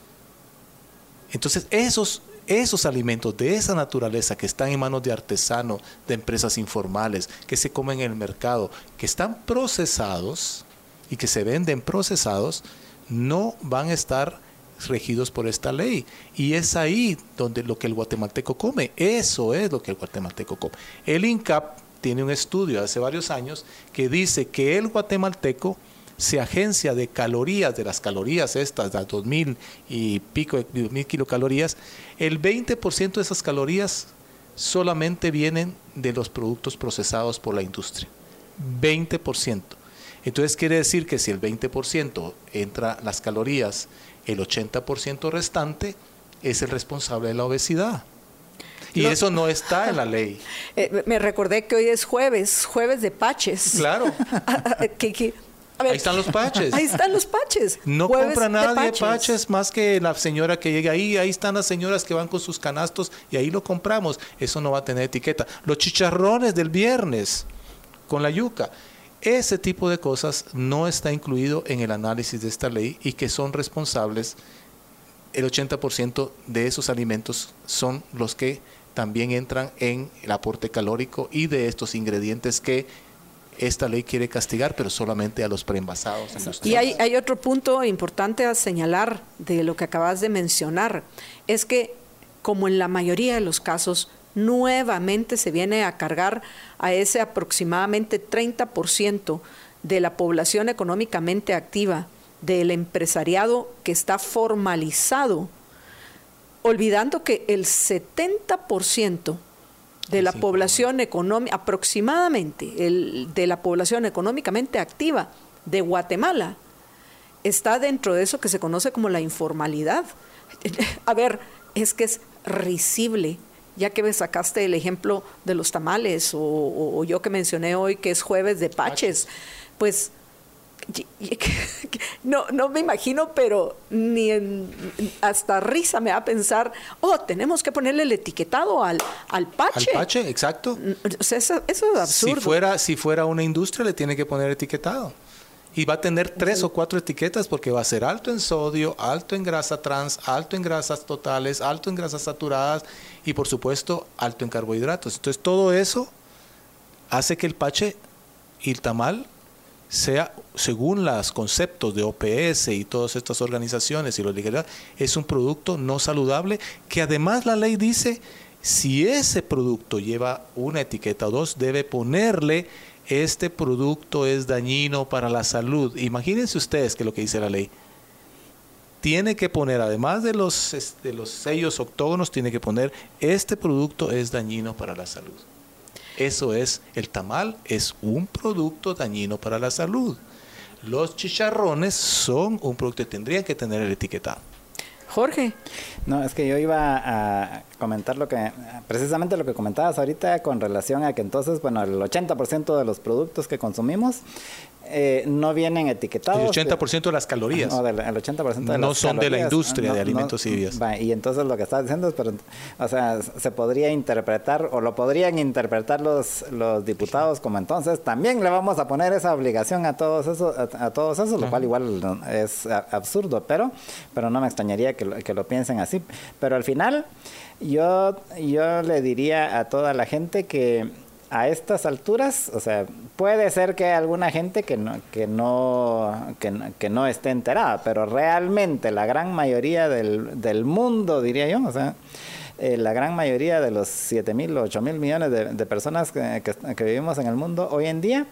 Entonces, esos, esos alimentos de esa naturaleza que están en manos de artesanos, de empresas informales, que se comen en el mercado, que están procesados y que se venden procesados, no van a estar regidos por esta ley. Y es ahí donde lo que el guatemalteco come, eso es lo que el guatemalteco come. El INCAP tiene un estudio hace varios años que dice que el guatemalteco se agencia de calorías, de las calorías estas, de dos mil y pico, dos mil kilocalorías, el veinte por ciento de esas calorías solamente vienen de los productos procesados por la industria. veinte por ciento. Entonces quiere decir que si el veinte por ciento entra las calorías, el ochenta por ciento restante es el responsable de la obesidad. Y no. Eso no está en la ley. Eh, me recordé que hoy es jueves, jueves de paches. Claro. que, que, a ver, ahí están los paches. Ahí están los paches. No jueves compra nadie paches. paches más que la señora que llega ahí. Ahí están las señoras que van con sus canastos y ahí lo compramos. Eso no va a tener etiqueta. Los chicharrones del viernes con la yuca. Ese tipo de cosas no está incluido en el análisis de esta ley y que son responsables, el ochenta por ciento de esos alimentos son los que también entran en el aporte calórico y de estos ingredientes que esta ley quiere castigar, pero solamente a los preenvasados. Y hay, hay otro punto importante a señalar de lo que acabas de mencionar, es que como en la mayoría de los casos, nuevamente se viene a cargar a ese aproximadamente treinta por ciento de la población económicamente activa, del empresariado que está formalizado, olvidando que el setenta por ciento de la población económica, aproximadamente el, de la población económicamente activa de Guatemala, está dentro de eso que se conoce como la informalidad. A ver, es que es risible. Ya que me sacaste el ejemplo de los tamales o, o, o yo que mencioné hoy que es jueves de paches, pues no, no me imagino, pero ni en, hasta risa me va a pensar, oh, tenemos que ponerle el etiquetado al, al pache. Al pache, exacto. O sea, eso, eso es absurdo. Si fuera, si fuera una industria, le tiene que poner etiquetado. Y va a tener tres sí. o cuatro etiquetas porque va a ser alto en sodio, alto en grasa trans, alto en grasas totales, alto en grasas saturadas y, por supuesto, alto en carbohidratos. Entonces, todo eso hace que el pache y el tamal sea, según los conceptos de O P S y todas estas organizaciones y los legales, es un producto no saludable que además la ley dice, si ese producto lleva una etiqueta o dos, debe ponerle este producto es dañino para la salud. Imagínense ustedes que lo que dice la ley. Tiene que poner, además de los, de los sellos octógonos, tiene que poner este producto es dañino para la salud. Eso es, el tamal es un producto dañino para la salud. Los chicharrones son un producto que tendrían que tener el etiquetado. Jorge. No, es que yo iba a comentar lo que, precisamente lo que comentabas ahorita con relación a que entonces, bueno, el ochenta por ciento de los productos que consumimos eh, no vienen etiquetados. El ochenta por ciento de las calorías. No, del, el ochenta por ciento de no las son calorías, de la industria no, de alimentos no, y bebidas. Va, y entonces lo que estás diciendo es, pero, o sea, se podría interpretar, o lo podrían interpretar los, los diputados como entonces, también le vamos a poner esa obligación a todos esos, a, a todos esos, lo uh-huh. cual igual es a, absurdo, pero, pero no me extrañaría que lo, que lo piensen así. Pero al final, yo, yo le diría a toda la gente que a estas alturas, o sea, puede ser que alguna gente que no, que no, que no, que no esté enterada, pero realmente la gran mayoría del, del mundo, diría yo, o sea, eh, la gran mayoría de los siete mil o ocho mil millones de, de personas que, que, que vivimos en el mundo hoy en día,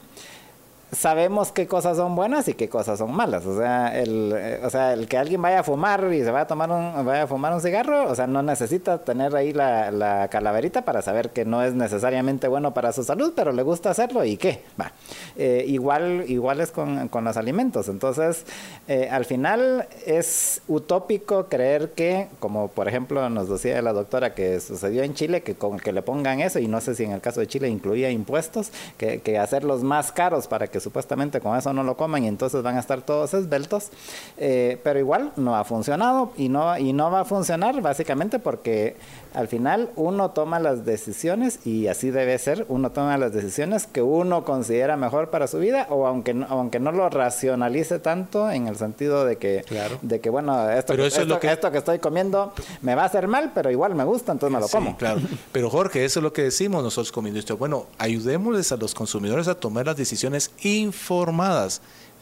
sabemos qué cosas son buenas y qué cosas son malas. O sea, el, eh, o sea, el que alguien vaya a fumar y se vaya a tomar un, vaya a fumar un cigarro, o sea, no necesita tener ahí la, la calaverita para saber que no es necesariamente bueno para su salud, pero le gusta hacerlo y qué, va. Eh, igual, igual es con, con los alimentos. Entonces, eh, al final es utópico creer que, como por ejemplo nos decía la doctora que sucedió en Chile, que con que le pongan eso, y no sé si en el caso de Chile incluía impuestos, que, que hacerlos más caros para que supuestamente con eso no lo coman y entonces van a estar todos esbeltos, eh, pero igual no ha funcionado y no, y no va a funcionar básicamente porque al final uno toma las decisiones y así debe ser, uno toma las decisiones que uno considera mejor para su vida o aunque no, aunque no lo racionalice tanto en el sentido de que, claro. de que bueno, esto, pero que, eso esto, es lo que... esto que estoy comiendo me va a hacer mal, pero igual me gusta, entonces me lo sí, como. Claro. Pero Jorge, eso es lo que decimos nosotros como industria. Bueno, ayudémosles a los consumidores a tomar las decisiones informadas,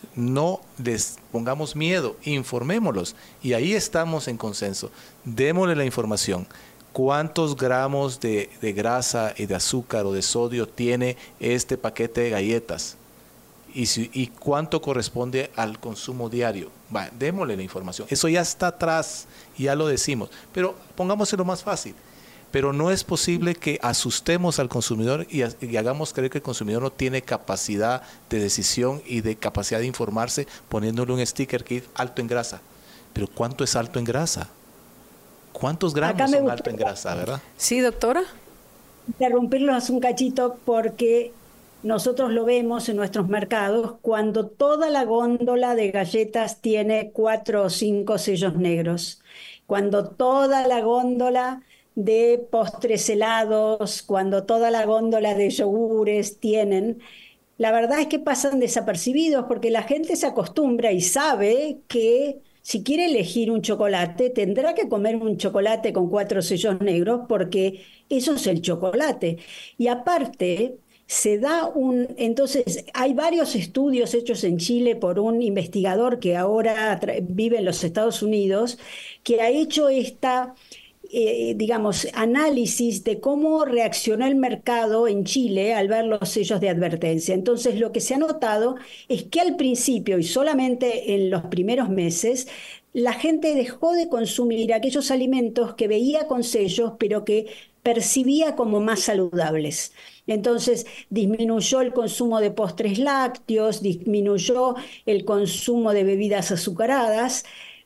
no les pongamos miedo, informémoslos y ahí estamos en consenso. Démosle la información. ¿Cuántos gramos de, de grasa y de azúcar o de sodio tiene este paquete de galletas? Y, si, y cuánto corresponde al consumo diario. Va, démosle la información. Eso ya está atrás, ya lo decimos. Pero pongámoselo más fácil. Pero no es posible que asustemos al consumidor y, y hagamos creer que el consumidor no tiene capacidad de decisión y de capacidad de informarse poniéndole un sticker que es alto en grasa. Pero ¿cuánto es alto en grasa? ¿Cuántos gramos son alto en grasa, verdad? Sí, doctora. Interrumpirlos un cachito porque nosotros lo vemos en nuestros mercados cuando toda la góndola de galletas tiene cuatro o cinco sellos negros. Cuando toda la góndola de postres helados, cuando toda la góndola de yogures tienen, la verdad es que pasan desapercibidos porque la gente se acostumbra y sabe que si quiere elegir un chocolate, tendrá que comer un chocolate con cuatro sellos negros porque eso es el chocolate. Y aparte, se da un... Entonces, hay varios estudios hechos en Chile por un investigador que ahora vive en los Estados Unidos, que ha hecho esta... Eh, digamos, análisis de cómo reaccionó el mercado en Chile al ver los sellos de advertencia. Entonces, lo que se ha notado es que al principio y solamente en los primeros meses, la gente dejó de consumir aquellos alimentos que veía con sellos, pero que percibía como más saludables. Entonces, disminuyó el consumo de postres lácteos, disminuyó el consumo de bebidas azucaradas,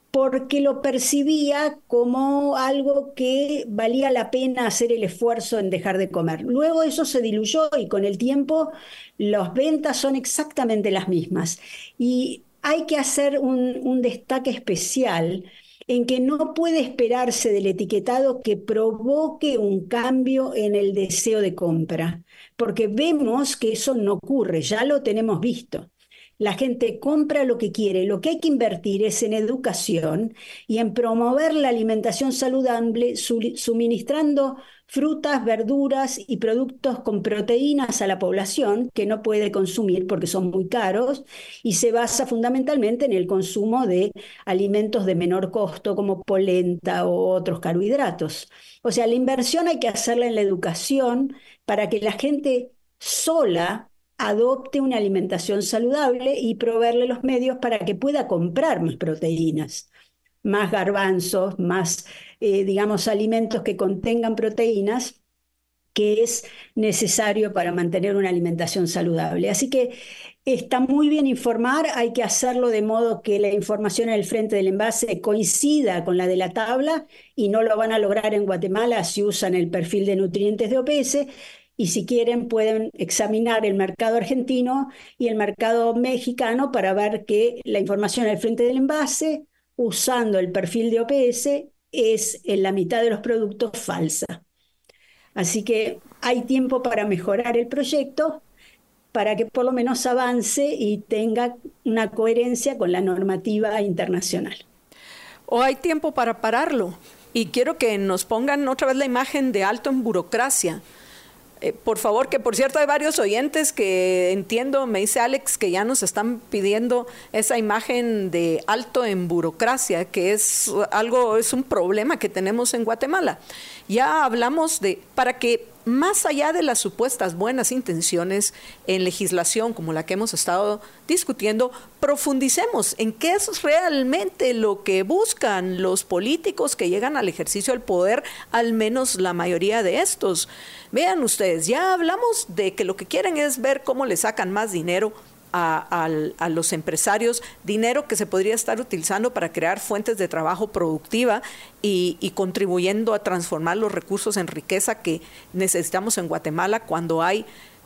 porque lo percibía como algo que valía la pena hacer el esfuerzo en dejar de comer. Luego eso se diluyó y con el tiempo las ventas son exactamente las mismas. Y hay que hacer un, un destaque especial en que no puede esperarse del etiquetado que provoque un cambio en el deseo de compra, porque vemos que eso no ocurre, ya lo tenemos visto. La gente compra lo que quiere, lo que hay que invertir es en educación y en promover la alimentación saludable, suministrando frutas, verduras y productos con proteínas a la población que no puede consumir porque son muy caros, y se basa fundamentalmente en el consumo de alimentos de menor costo como polenta o otros carbohidratos. O sea, la inversión hay que hacerla en la educación para que la gente sola adopte una alimentación saludable y proveerle los medios para que pueda comprar más proteínas, más garbanzos, más, eh, digamos, alimentos que contengan proteínas, que es necesario para mantener una alimentación saludable. Así que está muy bien informar, hay que hacerlo de modo que la información en el frente del envase coincida con la de la tabla, y no lo van a lograr en Guatemala si usan el perfil de nutrientes de O P S. Y si quieren pueden examinar el mercado argentino y el mercado mexicano para ver que la información al frente del envase, usando el perfil de O P S, es en la mitad de los productos falsa. Así que hay tiempo para mejorar el proyecto, para que por lo menos avance y tenga una coherencia con la normativa internacional. O hay tiempo para pararlo. Y quiero que nos pongan otra vez la imagen de alto en burocracia. Eh, por favor, que por cierto hay varios oyentes que entiendo, me dice Alex, que ya nos están pidiendo esa imagen de alto en burocracia, que es algo, es un problema que tenemos en Guatemala. Ya hablamos de, para que más allá de las supuestas buenas intenciones en legislación como la que hemos estado discutiendo, profundicemos en qué es realmente lo que buscan los políticos que llegan al ejercicio del poder, al menos la mayoría de estos. Vean ustedes, ya hablamos de que lo que quieren es ver cómo le sacan más dinero A, a, a los empresarios, dinero que se podría estar utilizando para crear fuentes de trabajo productiva y, y contribuyendo a transformar los recursos en riqueza que necesitamos en Guatemala cuando hay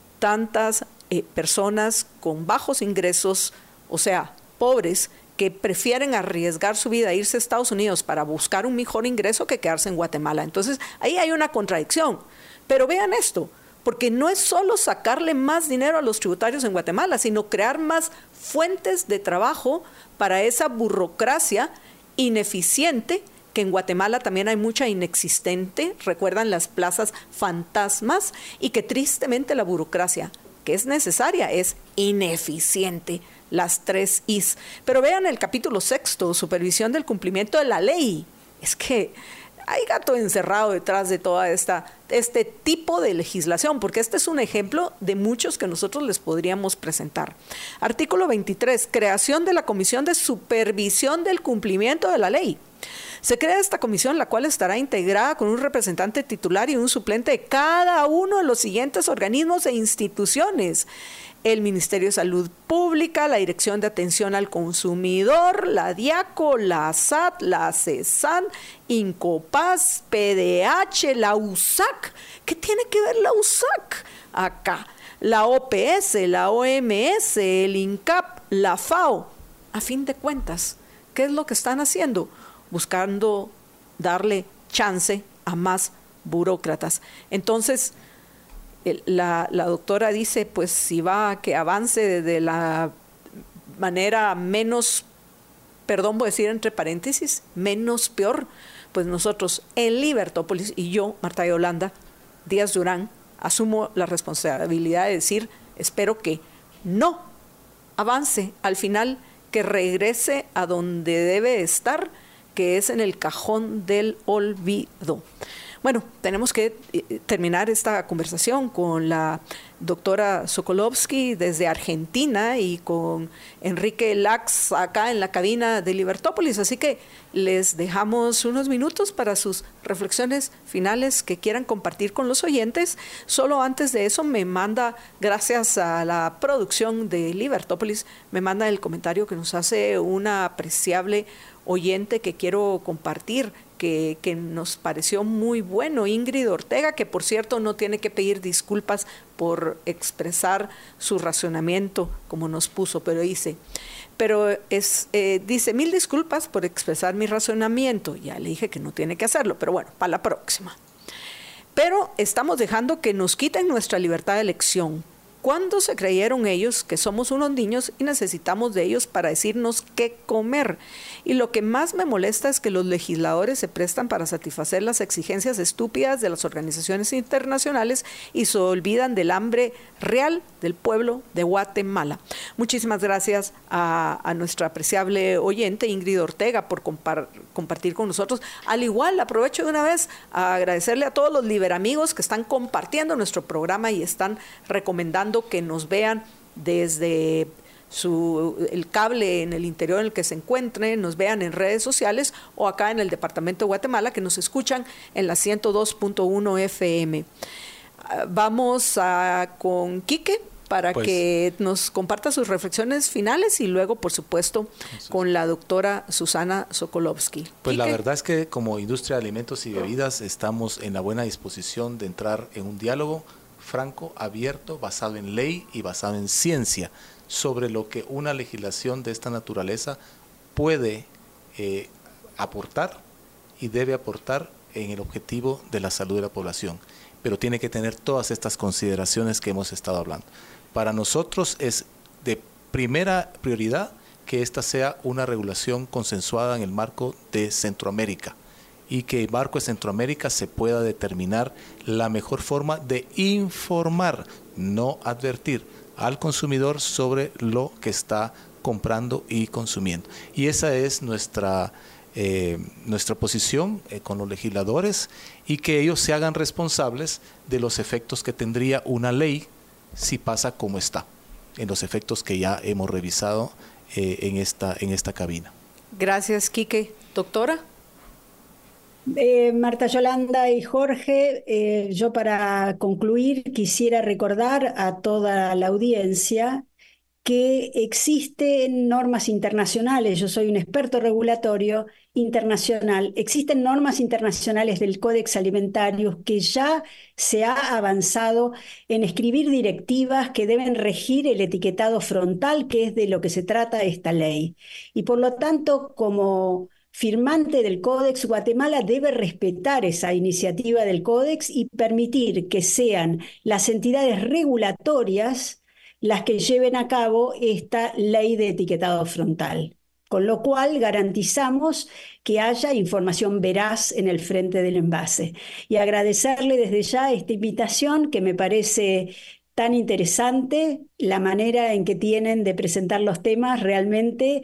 tantas eh, personas con bajos ingresos, o sea, pobres, que prefieren arriesgar su vida, irse a Estados Unidos para buscar un mejor ingreso que quedarse en Guatemala. Entonces, ahí hay una contradicción. Pero vean esto, porque no es solo sacarle más dinero a los tributarios en Guatemala, sino crear más fuentes de trabajo para esa burocracia ineficiente, que en Guatemala también hay mucha inexistente, recuerdan las plazas fantasmas, y que tristemente la burocracia, que es necesaria, es ineficiente, las tres Is. Pero vean el capítulo sexto, supervisión del cumplimiento de la ley. Es que hay gato encerrado detrás de toda esta este tipo de legislación, porque este es un ejemplo de muchos que nosotros les podríamos presentar. Artículo veintitrés, creación de la Comisión de Supervisión del Cumplimiento de la Ley. Se crea esta comisión, la cual estará integrada con un representante titular y un suplente de cada uno de los siguientes organismos e instituciones: el Ministerio de Salud Pública, la Dirección de Atención al Consumidor, la DIACO, la S A T, la CESAN, INCOPAS, P D H, la U S A C. ¿Qué tiene que ver la U S A C acá? La O P S, la O M S, el INCAP, la FAO. A fin de cuentas, ¿qué es lo que están haciendo? Buscando darle chance a más burócratas. Entonces, La, la doctora dice, pues si va a que avance de, de la manera menos, perdón, voy a decir entre paréntesis, menos peor, pues nosotros en Libertópolis y yo, Marta Yolanda Díaz Durán, asumo la responsabilidad de decir, espero que no avance al final, que regrese a donde debe estar, que es en el cajón del olvido. Bueno, tenemos que terminar esta conversación con la doctora Sokolovsky desde Argentina y con Enrique Lax acá en la cabina de Libertópolis. Así que les dejamos unos minutos para sus reflexiones finales que quieran compartir con los oyentes. Solo antes de eso me manda, gracias a la producción de Libertópolis, me manda el comentario que nos hace una apreciable oyente que quiero compartir, que, que nos pareció muy bueno, Ingrid Ortega, que por cierto no tiene que pedir disculpas por expresar su razonamiento como nos puso, pero dice, pero es, eh, dice, mil disculpas por expresar mi razonamiento. Ya le dije que no tiene que hacerlo, pero bueno, para la próxima. Pero estamos dejando que nos quiten nuestra libertad de elección. ¿Cuándo se creyeron ellos que somos unos niños y necesitamos de ellos para decirnos qué comer? Y lo que más me molesta es que los legisladores se prestan para satisfacer las exigencias estúpidas de las organizaciones internacionales y se olvidan del hambre real del pueblo de Guatemala. Muchísimas gracias a, a nuestra apreciable oyente Ingrid Ortega por compar, compartir con nosotros. Al igual, aprovecho de una vez a agradecerle a todos los liberamigos que están compartiendo nuestro programa y están recomendando que nos vean desde su, el cable en el interior en el que se encuentren, nos vean en redes sociales o acá en el departamento de Guatemala, que nos escuchan en la ciento dos punto uno F M. Vamos a, con Quique para pues, que nos comparta sus reflexiones finales y luego, por supuesto, con la doctora Susana Sokolovsky. Pues Quique. La verdad es que como industria de alimentos y bebidas estamos en la buena disposición de entrar en un diálogo franco, abierto, basado en ley y basado en ciencia, sobre lo que una legislación de esta naturaleza puede eh, aportar y debe aportar en el objetivo de la salud de la población. Pero tiene que tener todas estas consideraciones que hemos estado hablando. Para nosotros es de primera prioridad que esta sea una regulación consensuada en el marco de Centroamérica, y que el marco de Centroamérica se pueda determinar la mejor forma de informar, no advertir al consumidor sobre lo que está comprando y consumiendo. Y esa es nuestra, eh, nuestra posición eh, con los legisladores, y que ellos se hagan responsables de los efectos que tendría una ley si pasa como está, en los efectos que ya hemos revisado eh, en, esta, en esta cabina. Gracias, Quique. Doctora. Eh, Marta Yolanda y Jorge, eh, yo para concluir quisiera recordar a toda la audiencia que existen normas internacionales. Yo soy un experto regulatorio internacional. Existen normas internacionales del Códex Alimentarius que ya se ha avanzado en escribir directivas que deben regir el etiquetado frontal, que es de lo que se trata esta ley. Y por lo tanto, como firmante del Códex, Guatemala debe respetar esa iniciativa del Códex y permitir que sean las entidades regulatorias las que lleven a cabo esta ley de etiquetado frontal, con lo cual garantizamos que haya información veraz en el frente del envase. Y agradecerle desde ya esta invitación, que me parece tan interesante, la manera en que tienen de presentar los temas realmente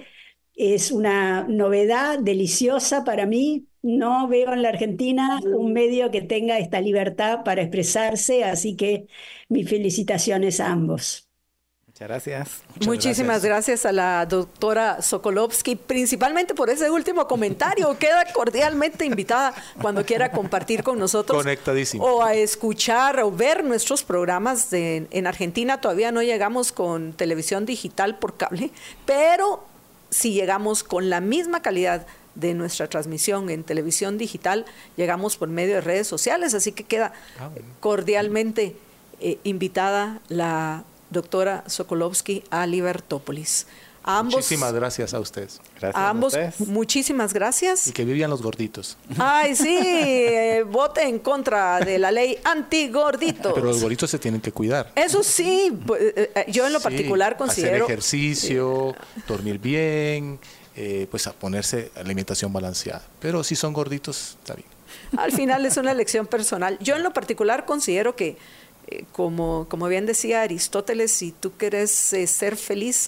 es una novedad deliciosa para mí. No veo en la Argentina un medio que tenga esta libertad para expresarse, así que mis felicitaciones a ambos. Muchas gracias. Muchas Muchísimas gracias. gracias a la doctora Sokolovsky, principalmente por ese último comentario. Queda cordialmente invitada cuando quiera compartir con nosotros. Conectadísimo. O a escuchar o ver nuestros programas de, en Argentina. Todavía no llegamos con televisión digital por cable, pero si llegamos con la misma calidad de nuestra transmisión en televisión digital, llegamos por medio de redes sociales, así que queda cordialmente eh, invitada la doctora Sokolovsky a Libertópolis. A ambos, muchísimas gracias a ustedes. Gracias a ambos, a ustedes. Muchísimas gracias. Y que vivan los gorditos. Ay, sí, eh, vote en contra de la ley antigorditos. Pero los gorditos se tienen que cuidar. Eso sí, eh, yo en lo particular sí, considero... hacer ejercicio, sí. dormir bien, eh, pues a ponerse alimentación balanceada. Pero si son gorditos, está bien. Al final es una elección personal. Yo en lo particular considero que Como, como bien decía Aristóteles, si tú quieres eh, ser feliz,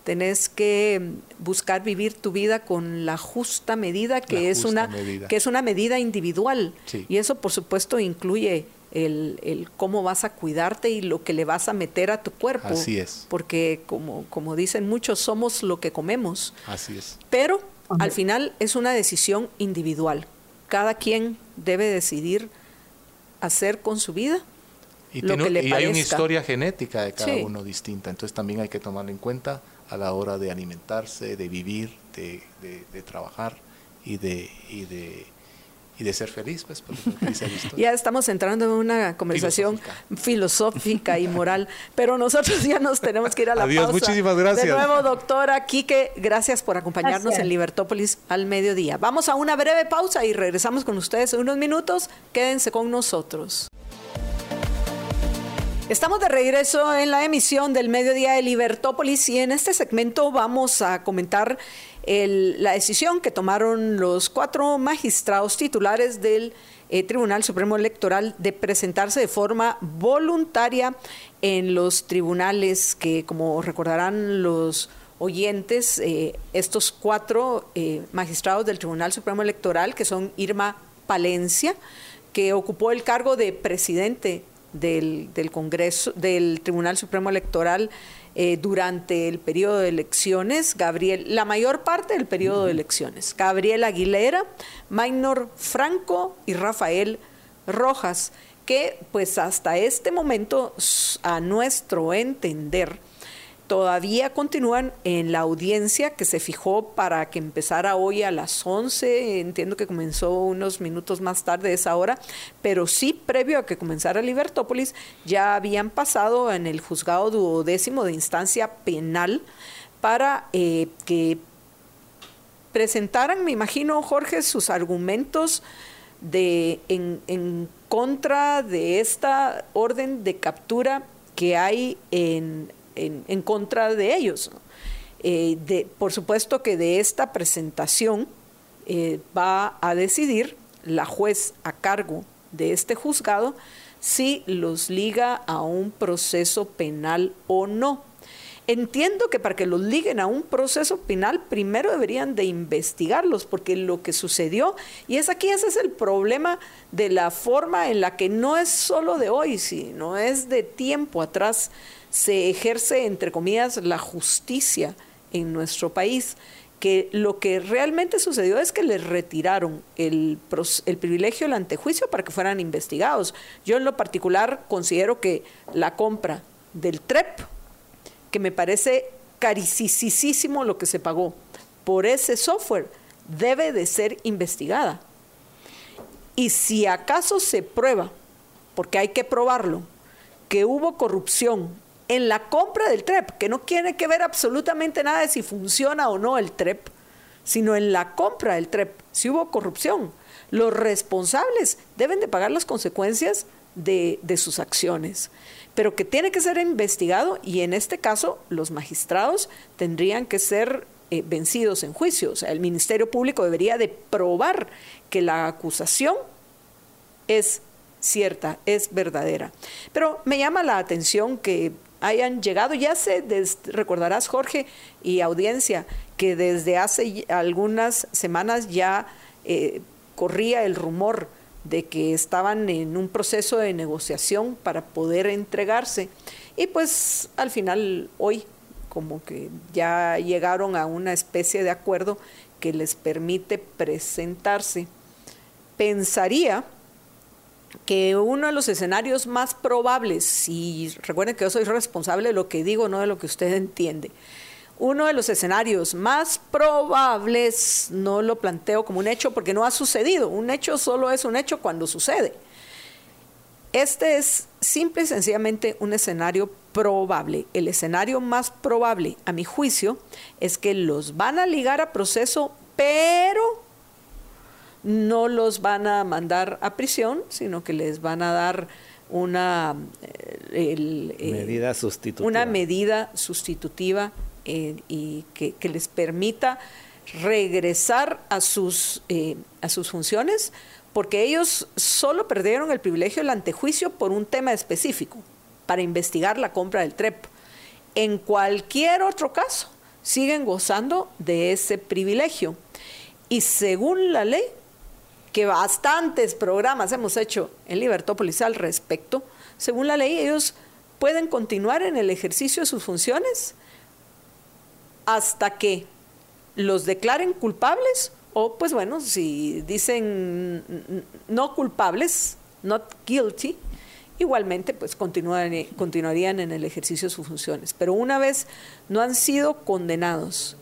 tenés que buscar vivir tu vida con la justa medida, que, La es, justa una, medida. que es una medida individual. Sí. Y eso, por supuesto, incluye el, el cómo vas a cuidarte y lo que le vas a meter a tu cuerpo. Así es. Porque, como, como dicen muchos, somos lo que comemos. Así es. Pero, al final, es una decisión individual. Cada quien debe decidir hacer con su vida Y, lo tiene, que le y hay parezca. una historia genética de cada Sí. uno distinta, entonces también hay que tomarlo en cuenta a la hora de alimentarse, de vivir, de, de, de trabajar y de, y de y de ser feliz, pues, por lo que dice la historia. Ya estamos entrando en una conversación filosófica, Filosófica. y moral, pero nosotros ya nos tenemos que ir a la Adiós, pausa. muchísimas gracias. De nuevo, doctora Quique, gracias por acompañarnos Gracias. en Libertópolis al mediodía. Vamos a una breve pausa y regresamos con ustedes en unos minutos. Quédense con nosotros. Estamos de regreso en la emisión del mediodía de Libertópolis y en este segmento vamos a comentar el, la decisión que tomaron los cuatro magistrados titulares del eh, Tribunal Supremo Electoral de presentarse de forma voluntaria en los tribunales que, como recordarán los oyentes, eh, estos cuatro eh, magistrados del Tribunal Supremo Electoral, que son Irma Palencia, que ocupó el cargo de presidente Del, del Congreso, del Tribunal Supremo Electoral eh, durante el periodo de elecciones, Gabriel, la mayor parte del periodo de elecciones, Gabriel Aguilera, Maynor Franco y Rafael Rojas, que pues hasta este momento, a nuestro entender, todavía continúan en la audiencia que se fijó para que empezara hoy a las once, entiendo que comenzó unos minutos más tarde de esa hora, pero sí previo a que comenzara Libertópolis ya habían pasado en el juzgado duodécimo de instancia penal para eh, que presentaran, me imagino, Jorge, sus argumentos de en, en contra de esta orden de captura que hay en En, en contra de ellos. Eh, de, por supuesto que de esta presentación eh, va a decidir la juez a cargo de este juzgado si los liga a un proceso penal o no. Entiendo que para que los liguen a un proceso penal, primero deberían de investigarlos, porque lo que sucedió, y es aquí, ese es el problema de la forma en la que no es solo de hoy, sino es de tiempo atrás, se ejerce, entre comillas, la justicia en nuestro país, que lo que realmente sucedió es que les retiraron el, el privilegio del antejuicio para que fueran investigados. Yo en lo particular considero que la compra del T R E P, que me parece carísimo lo que se pagó por ese software, debe de ser investigada. Y si acaso se prueba, porque hay que probarlo, que hubo corrupción en la compra del T R E P, que no tiene que ver absolutamente nada de si funciona o no el T R E P, sino en la compra del T R E P, si hubo corrupción, los responsables deben de pagar las consecuencias de, de sus acciones, pero que tiene que ser investigado, y en este caso los magistrados tendrían que ser eh, vencidos en juicio. O sea, el Ministerio Público debería de probar que la acusación es cierta, es verdadera. Pero me llama la atención que hayan llegado, ya se des, recordarás, Jorge y audiencia, que desde hace algunas semanas ya eh, corría el rumor de que estaban en un proceso de negociación para poder entregarse, y pues al final hoy como que ya llegaron a una especie de acuerdo que les permite presentarse. Pensaría que uno de los escenarios más probables, y recuerden que yo soy responsable de lo que digo, no de lo que usted entiende, uno de los escenarios más probables, no lo planteo como un hecho porque no ha sucedido, un hecho solo es un hecho cuando sucede. Este es simple y sencillamente un escenario probable. El escenario más probable, a mi juicio, es que los van a ligar a proceso, pero no los van a mandar a prisión, sino que les van a dar una, el, el, medida sustitutiva. una medida sustitutiva eh, y que, que les permita regresar a sus, eh, a sus funciones, porque ellos solo perdieron el privilegio del antejuicio por un tema específico, para investigar la compra del T R E P. En cualquier otro caso, siguen gozando de ese privilegio. Y según la ley, que bastantes programas hemos hecho en Libertópolis al respecto, según la ley ellos pueden continuar en el ejercicio de sus funciones hasta que los declaren culpables o, pues bueno, si dicen no culpables, not guilty, igualmente pues continúan, continuarían en el ejercicio de sus funciones. Pero una vez no han sido condenados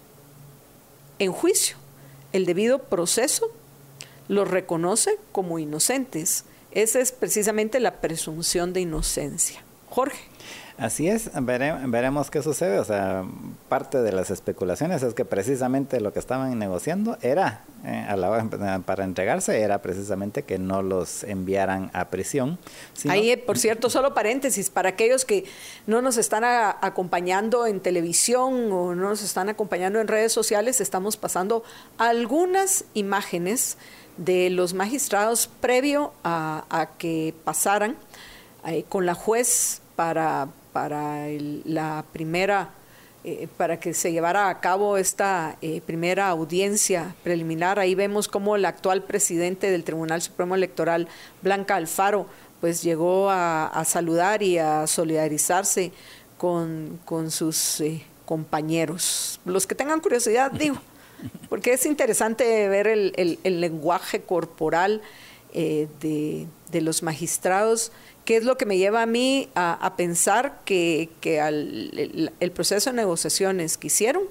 en juicio, el debido proceso los reconoce como inocentes. Esa es precisamente la presunción de inocencia. Jorge. Así es, vere, veremos qué sucede. O sea, parte de las especulaciones es que precisamente lo que estaban negociando era, eh, a la, para entregarse, era precisamente que no los enviaran a prisión. Sino... Ahí, por cierto, solo paréntesis, para aquellos que no nos están a, acompañando en televisión o no nos están acompañando en redes sociales, estamos pasando algunas imágenes de los magistrados previo a, a que pasaran eh, con la juez para, para el, la primera, eh, para que se llevara a cabo esta eh, primera audiencia preliminar. Ahí vemos cómo la actual presidente del Tribunal Supremo Electoral, Blanca Alfaro, pues llegó a, a saludar y a solidarizarse con, con sus eh, compañeros. Los que tengan curiosidad, digo, porque es interesante ver el, el, el lenguaje corporal eh, de, de los magistrados, que es lo que me lleva a mí a, a pensar que, que al, el, el proceso de negociaciones que hicieron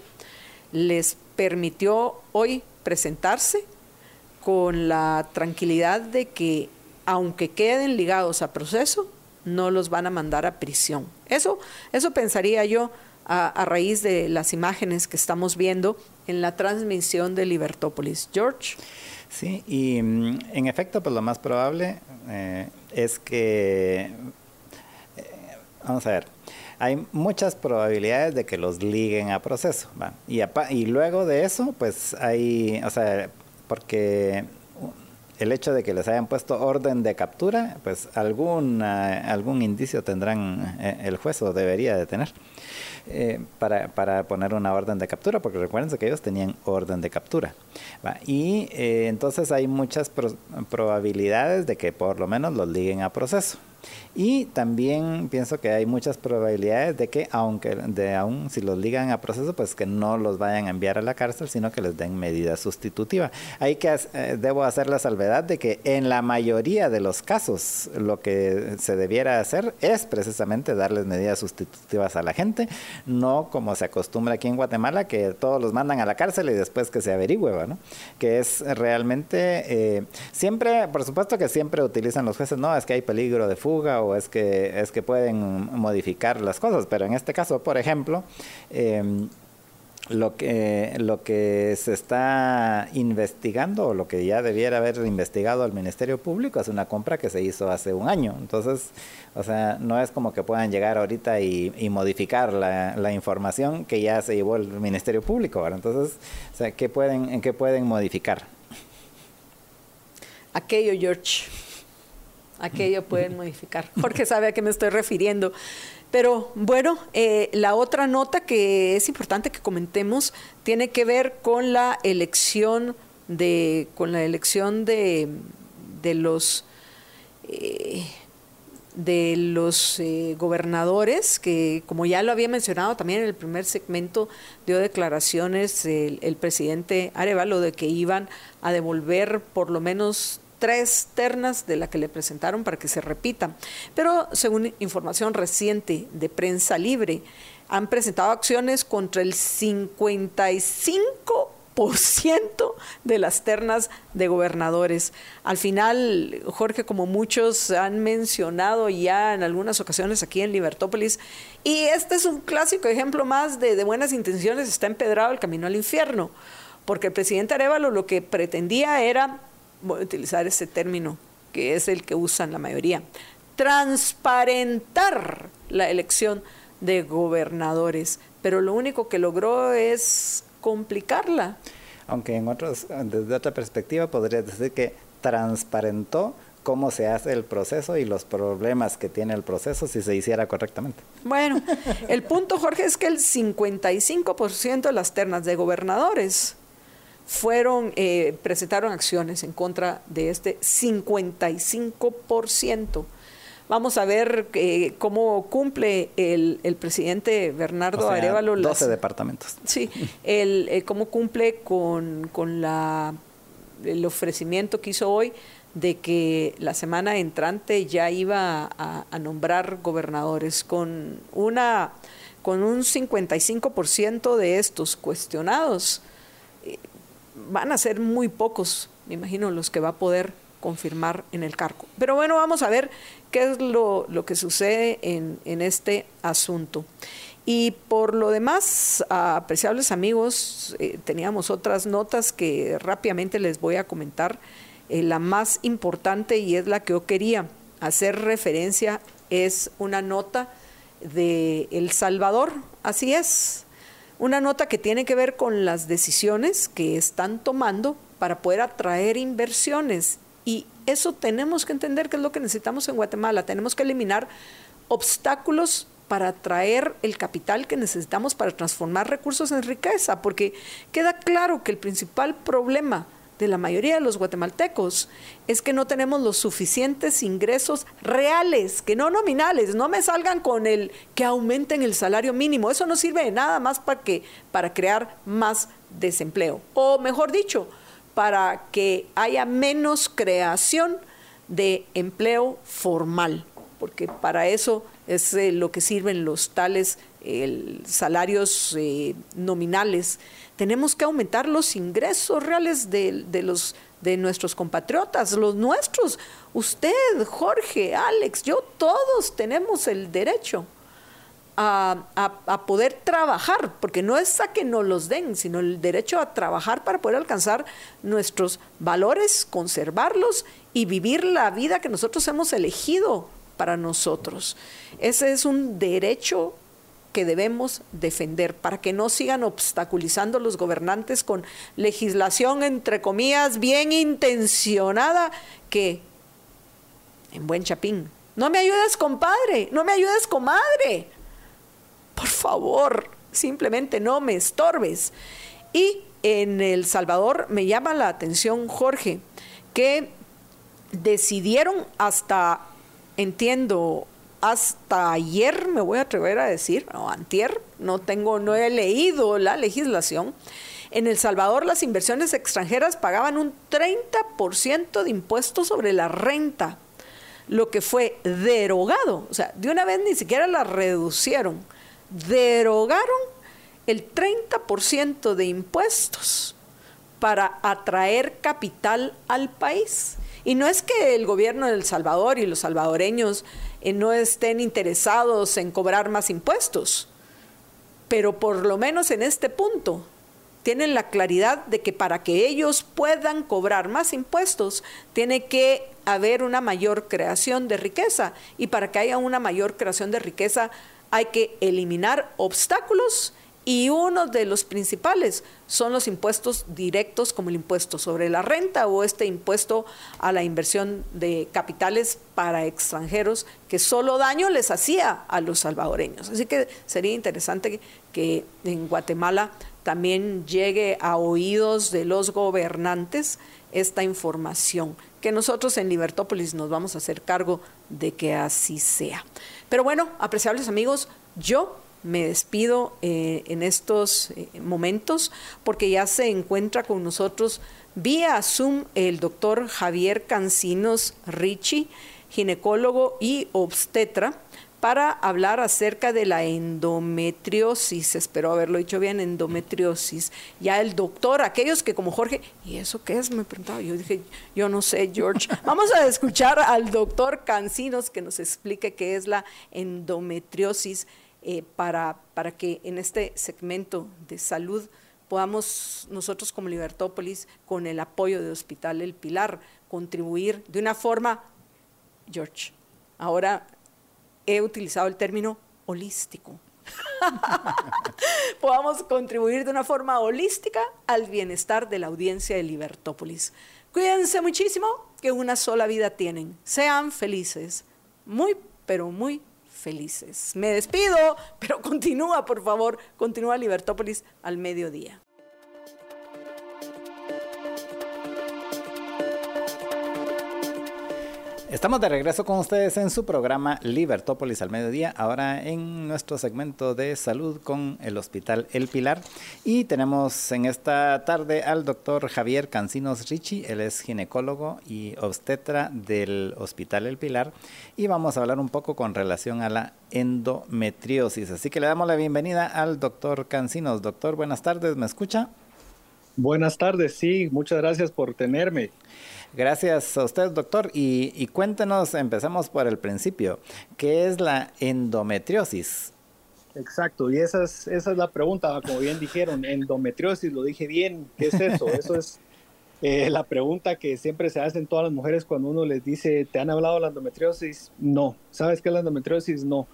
les permitió hoy presentarse con la tranquilidad de que, aunque queden ligados a proceso, no los van a mandar a prisión. Eso, eso pensaría yo a, a raíz de las imágenes que estamos viendo en la transmisión de Libertópolis. George. Sí, y en efecto, pues lo más probable eh, es que, eh, vamos a ver, hay muchas probabilidades de que los liguen a proceso, ¿va? Y, y luego de eso, pues hay, o sea, porque el hecho de que les hayan puesto orden de captura, pues algún, algún indicio tendrán eh, el juez o debería de tener. Eh, para, para poner una orden de captura, porque recuérdense que ellos tenían orden de captura, ¿va? Y eh, entonces hay muchas pro probabilidades de que por lo menos los liguen a proceso. Y también pienso que hay muchas probabilidades de que, aunque de aún si los ligan a proceso, pues que no los vayan a enviar a la cárcel, sino que les den medida sustitutiva. Hay que eh, debo hacer la salvedad de que en la mayoría de los casos lo que se debiera hacer es precisamente darles medidas sustitutivas a la gente, no como se acostumbra aquí en Guatemala, que todos los mandan a la cárcel y después que se averigüe, ¿no? Que es realmente eh, siempre, por supuesto que siempre utilizan los jueces, no, es que hay peligro de fuga o es que es que pueden modificar las cosas, pero en este caso, por ejemplo, eh, lo que lo que se está investigando o lo que ya debiera haber investigado al Ministerio Público es una compra que se hizo hace un año. Entonces, o sea, no es como que puedan llegar ahorita y, y modificar la, la información que ya se llevó el Ministerio Público, ¿verdad? Entonces, o sea, ¿qué pueden, en qué pueden modificar? Aquello, George. Aquello pueden modificar. Jorge sabe a qué me estoy refiriendo. Pero bueno, eh, la otra nota que es importante que comentemos tiene que ver con la elección de, con la elección de, de los eh, de los eh, gobernadores, que como ya lo había mencionado también en el primer segmento, dio declaraciones el, el presidente Arévalo de que iban a devolver por lo menos tres ternas de la que le presentaron para que se repitan. Pero según información reciente de Prensa Libre, han presentado acciones contra el cincuenta y cinco por ciento de las ternas de gobernadores. Al final, Jorge, como muchos han mencionado ya en algunas ocasiones aquí en Libertópolis, y este es un clásico ejemplo más de, de buenas intenciones, está empedrado el camino al infierno, porque el presidente Arévalo lo que pretendía era, voy a utilizar ese término que es el que usan la mayoría, transparentar la elección de gobernadores, pero lo único que logró es complicarla. Aunque en otros, desde otra perspectiva podría decir que transparentó cómo se hace el proceso y los problemas que tiene el proceso si se hiciera correctamente. Bueno, el punto, Jorge, es que el cincuenta y cinco por ciento de las ternas de gobernadores fueron, eh, presentaron acciones en contra de este cincuenta y cinco por ciento. Vamos a ver eh, cómo cumple el, el presidente Bernardo o sea, Arévalo. doce las, departamentos. Sí, el, el cómo cumple con, con la, el ofrecimiento que hizo hoy de que la semana entrante ya iba a, a nombrar gobernadores con una con un cincuenta y cinco por ciento de estos cuestionados. Eh, van a ser muy pocos, me imagino, los que va a poder confirmar en el cargo. Pero bueno, vamos a ver qué es lo, lo que sucede en, en este asunto. Y por lo demás, apreciables amigos, eh, teníamos otras notas que rápidamente les voy a comentar. Eh, la más importante, y es la que yo quería hacer referencia, es una nota de El Salvador. Así es, una nota que tiene que ver con las decisiones que están tomando para poder atraer inversiones. Y eso tenemos que entender que es lo que necesitamos en Guatemala. Tenemos que eliminar obstáculos para atraer el capital que necesitamos para transformar recursos en riqueza, porque queda claro que el principal problema de la mayoría de los guatemaltecos es que no tenemos los suficientes ingresos reales, que no nominales. No me salgan con el que aumenten el salario mínimo. Eso no sirve de nada más para, que, para crear más desempleo. O mejor dicho, para que haya menos creación de empleo formal, porque para eso es eh, lo que sirven los tales eh, salarios eh, nominales. Tenemos que aumentar los ingresos reales de, de, los, de nuestros compatriotas, los nuestros. Usted, Jorge, Alex, yo, todos tenemos el derecho A, a, a poder trabajar, porque no es a que nos los den, sino el derecho a trabajar para poder alcanzar nuestros valores, conservarlos y vivir la vida que nosotros hemos elegido para nosotros. Ese es un derecho que debemos defender para que no sigan obstaculizando los gobernantes con legislación, entre comillas, bien intencionada, que, en buen chapín, no me ayudes, compadre, no me ayudes, comadre. Por favor, simplemente no me estorbes. Y en El Salvador me llama la atención, Jorge, que decidieron hasta, entiendo, hasta ayer, me voy a atrever a decir, o antier, no tengo, no he leído la legislación. En El Salvador las inversiones extranjeras pagaban un treinta por ciento de impuestos sobre la renta, lo que fue derogado. O sea, de una vez ni siquiera la reducieron. Derogaron el treinta por ciento de impuestos para atraer capital al país. Y no es que el gobierno de El Salvador y los salvadoreños eh, no estén interesados en cobrar más impuestos, pero por lo menos en este punto tienen la claridad de que para que ellos puedan cobrar más impuestos tiene que haber una mayor creación de riqueza, y para que haya una mayor creación de riqueza hay que eliminar obstáculos, y uno de los principales son los impuestos directos, como el impuesto sobre la renta o este impuesto a la inversión de capitales para extranjeros, que solo daño les hacía a los salvadoreños. Así que sería interesante que en Guatemala también llegue a oídos de los gobernantes esta información, que nosotros en Libertópolis nos vamos a hacer cargo de que así sea. Pero bueno, apreciables amigos, yo me despido eh, en estos eh, momentos, porque ya se encuentra con nosotros vía Zoom el doctor Javier Cancinos Richie, ginecólogo y obstetra, para hablar acerca de la endometriosis. Espero haberlo dicho bien, endometriosis. Ya el doctor, aquellos que como Jorge, ¿y eso qué es? Me preguntaba. Yo dije, yo no sé, George. Vamos a escuchar al doctor Cancinos que nos explique qué es la endometriosis, eh, para, para que en este segmento de salud podamos nosotros como Libertópolis, con el apoyo de Hospital El Pilar, contribuir de una forma, George, ahora he utilizado el término holístico, podamos contribuir de una forma holística al bienestar de la audiencia de Libertópolis. Cuídense muchísimo que una sola vida tienen. Sean felices, muy, pero muy felices. Me despido, pero continúa, por favor, continúa Libertópolis al mediodía. Estamos de regreso con ustedes en su programa Libertópolis al mediodía, ahora en nuestro segmento de salud con el Hospital El Pilar. Y tenemos en esta tarde al doctor Javier Cancinos Ricci, él es ginecólogo y obstetra del Hospital El Pilar, y vamos a hablar un poco con relación a la endometriosis. Así que le damos la bienvenida al doctor Cancinos. Doctor, buenas tardes, ¿me escucha? Buenas tardes, sí, muchas gracias por tenerme. Gracias a usted, doctor. Y, y cuéntenos, empecemos por el principio. ¿Qué es la endometriosis? Exacto, y esa es, esa es la pregunta, como bien dijeron, endometriosis, lo dije bien, ¿qué es eso? Eso es eh, la pregunta que siempre se hacen todas las mujeres cuando uno les dice, ¿te han hablado de la endometriosis? No. ¿Sabes qué es la endometriosis? No.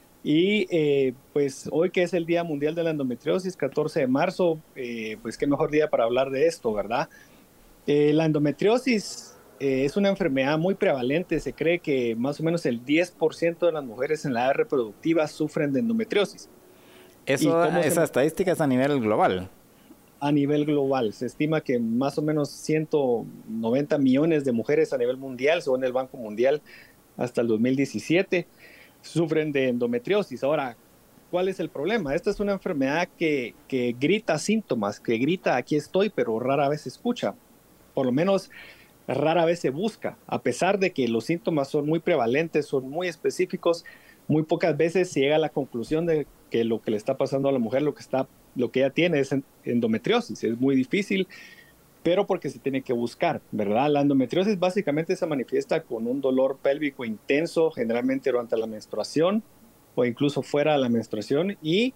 Y eh, pues hoy que es el Día Mundial de la Endometriosis, catorce de marzo, eh, pues qué mejor día para hablar de esto, ¿verdad? Eh, la endometriosis eh, es una enfermedad muy prevalente. Se cree que más o menos el diez por ciento de las mujeres en la edad reproductiva sufren de endometriosis. Eso, esa se... estadística es a nivel global. A nivel global. Se estima que más o menos ciento noventa millones de mujeres a nivel mundial, según el Banco Mundial, hasta el dos mil diecisiete, sufren de endometriosis. Ahora, ¿cuál es el problema? Esta es una enfermedad que, que grita síntomas, que grita aquí estoy, pero rara vez se escucha. Por lo menos rara vez se busca, a pesar de que los síntomas son muy prevalentes, son muy específicos, muy pocas veces se llega a la conclusión de que lo que le está pasando a la mujer, lo que, está, lo que ella tiene es endometriosis. Es muy difícil, pero porque se tiene que buscar, ¿verdad? La endometriosis básicamente se manifiesta con un dolor pélvico intenso, generalmente durante la menstruación o incluso fuera de la menstruación, y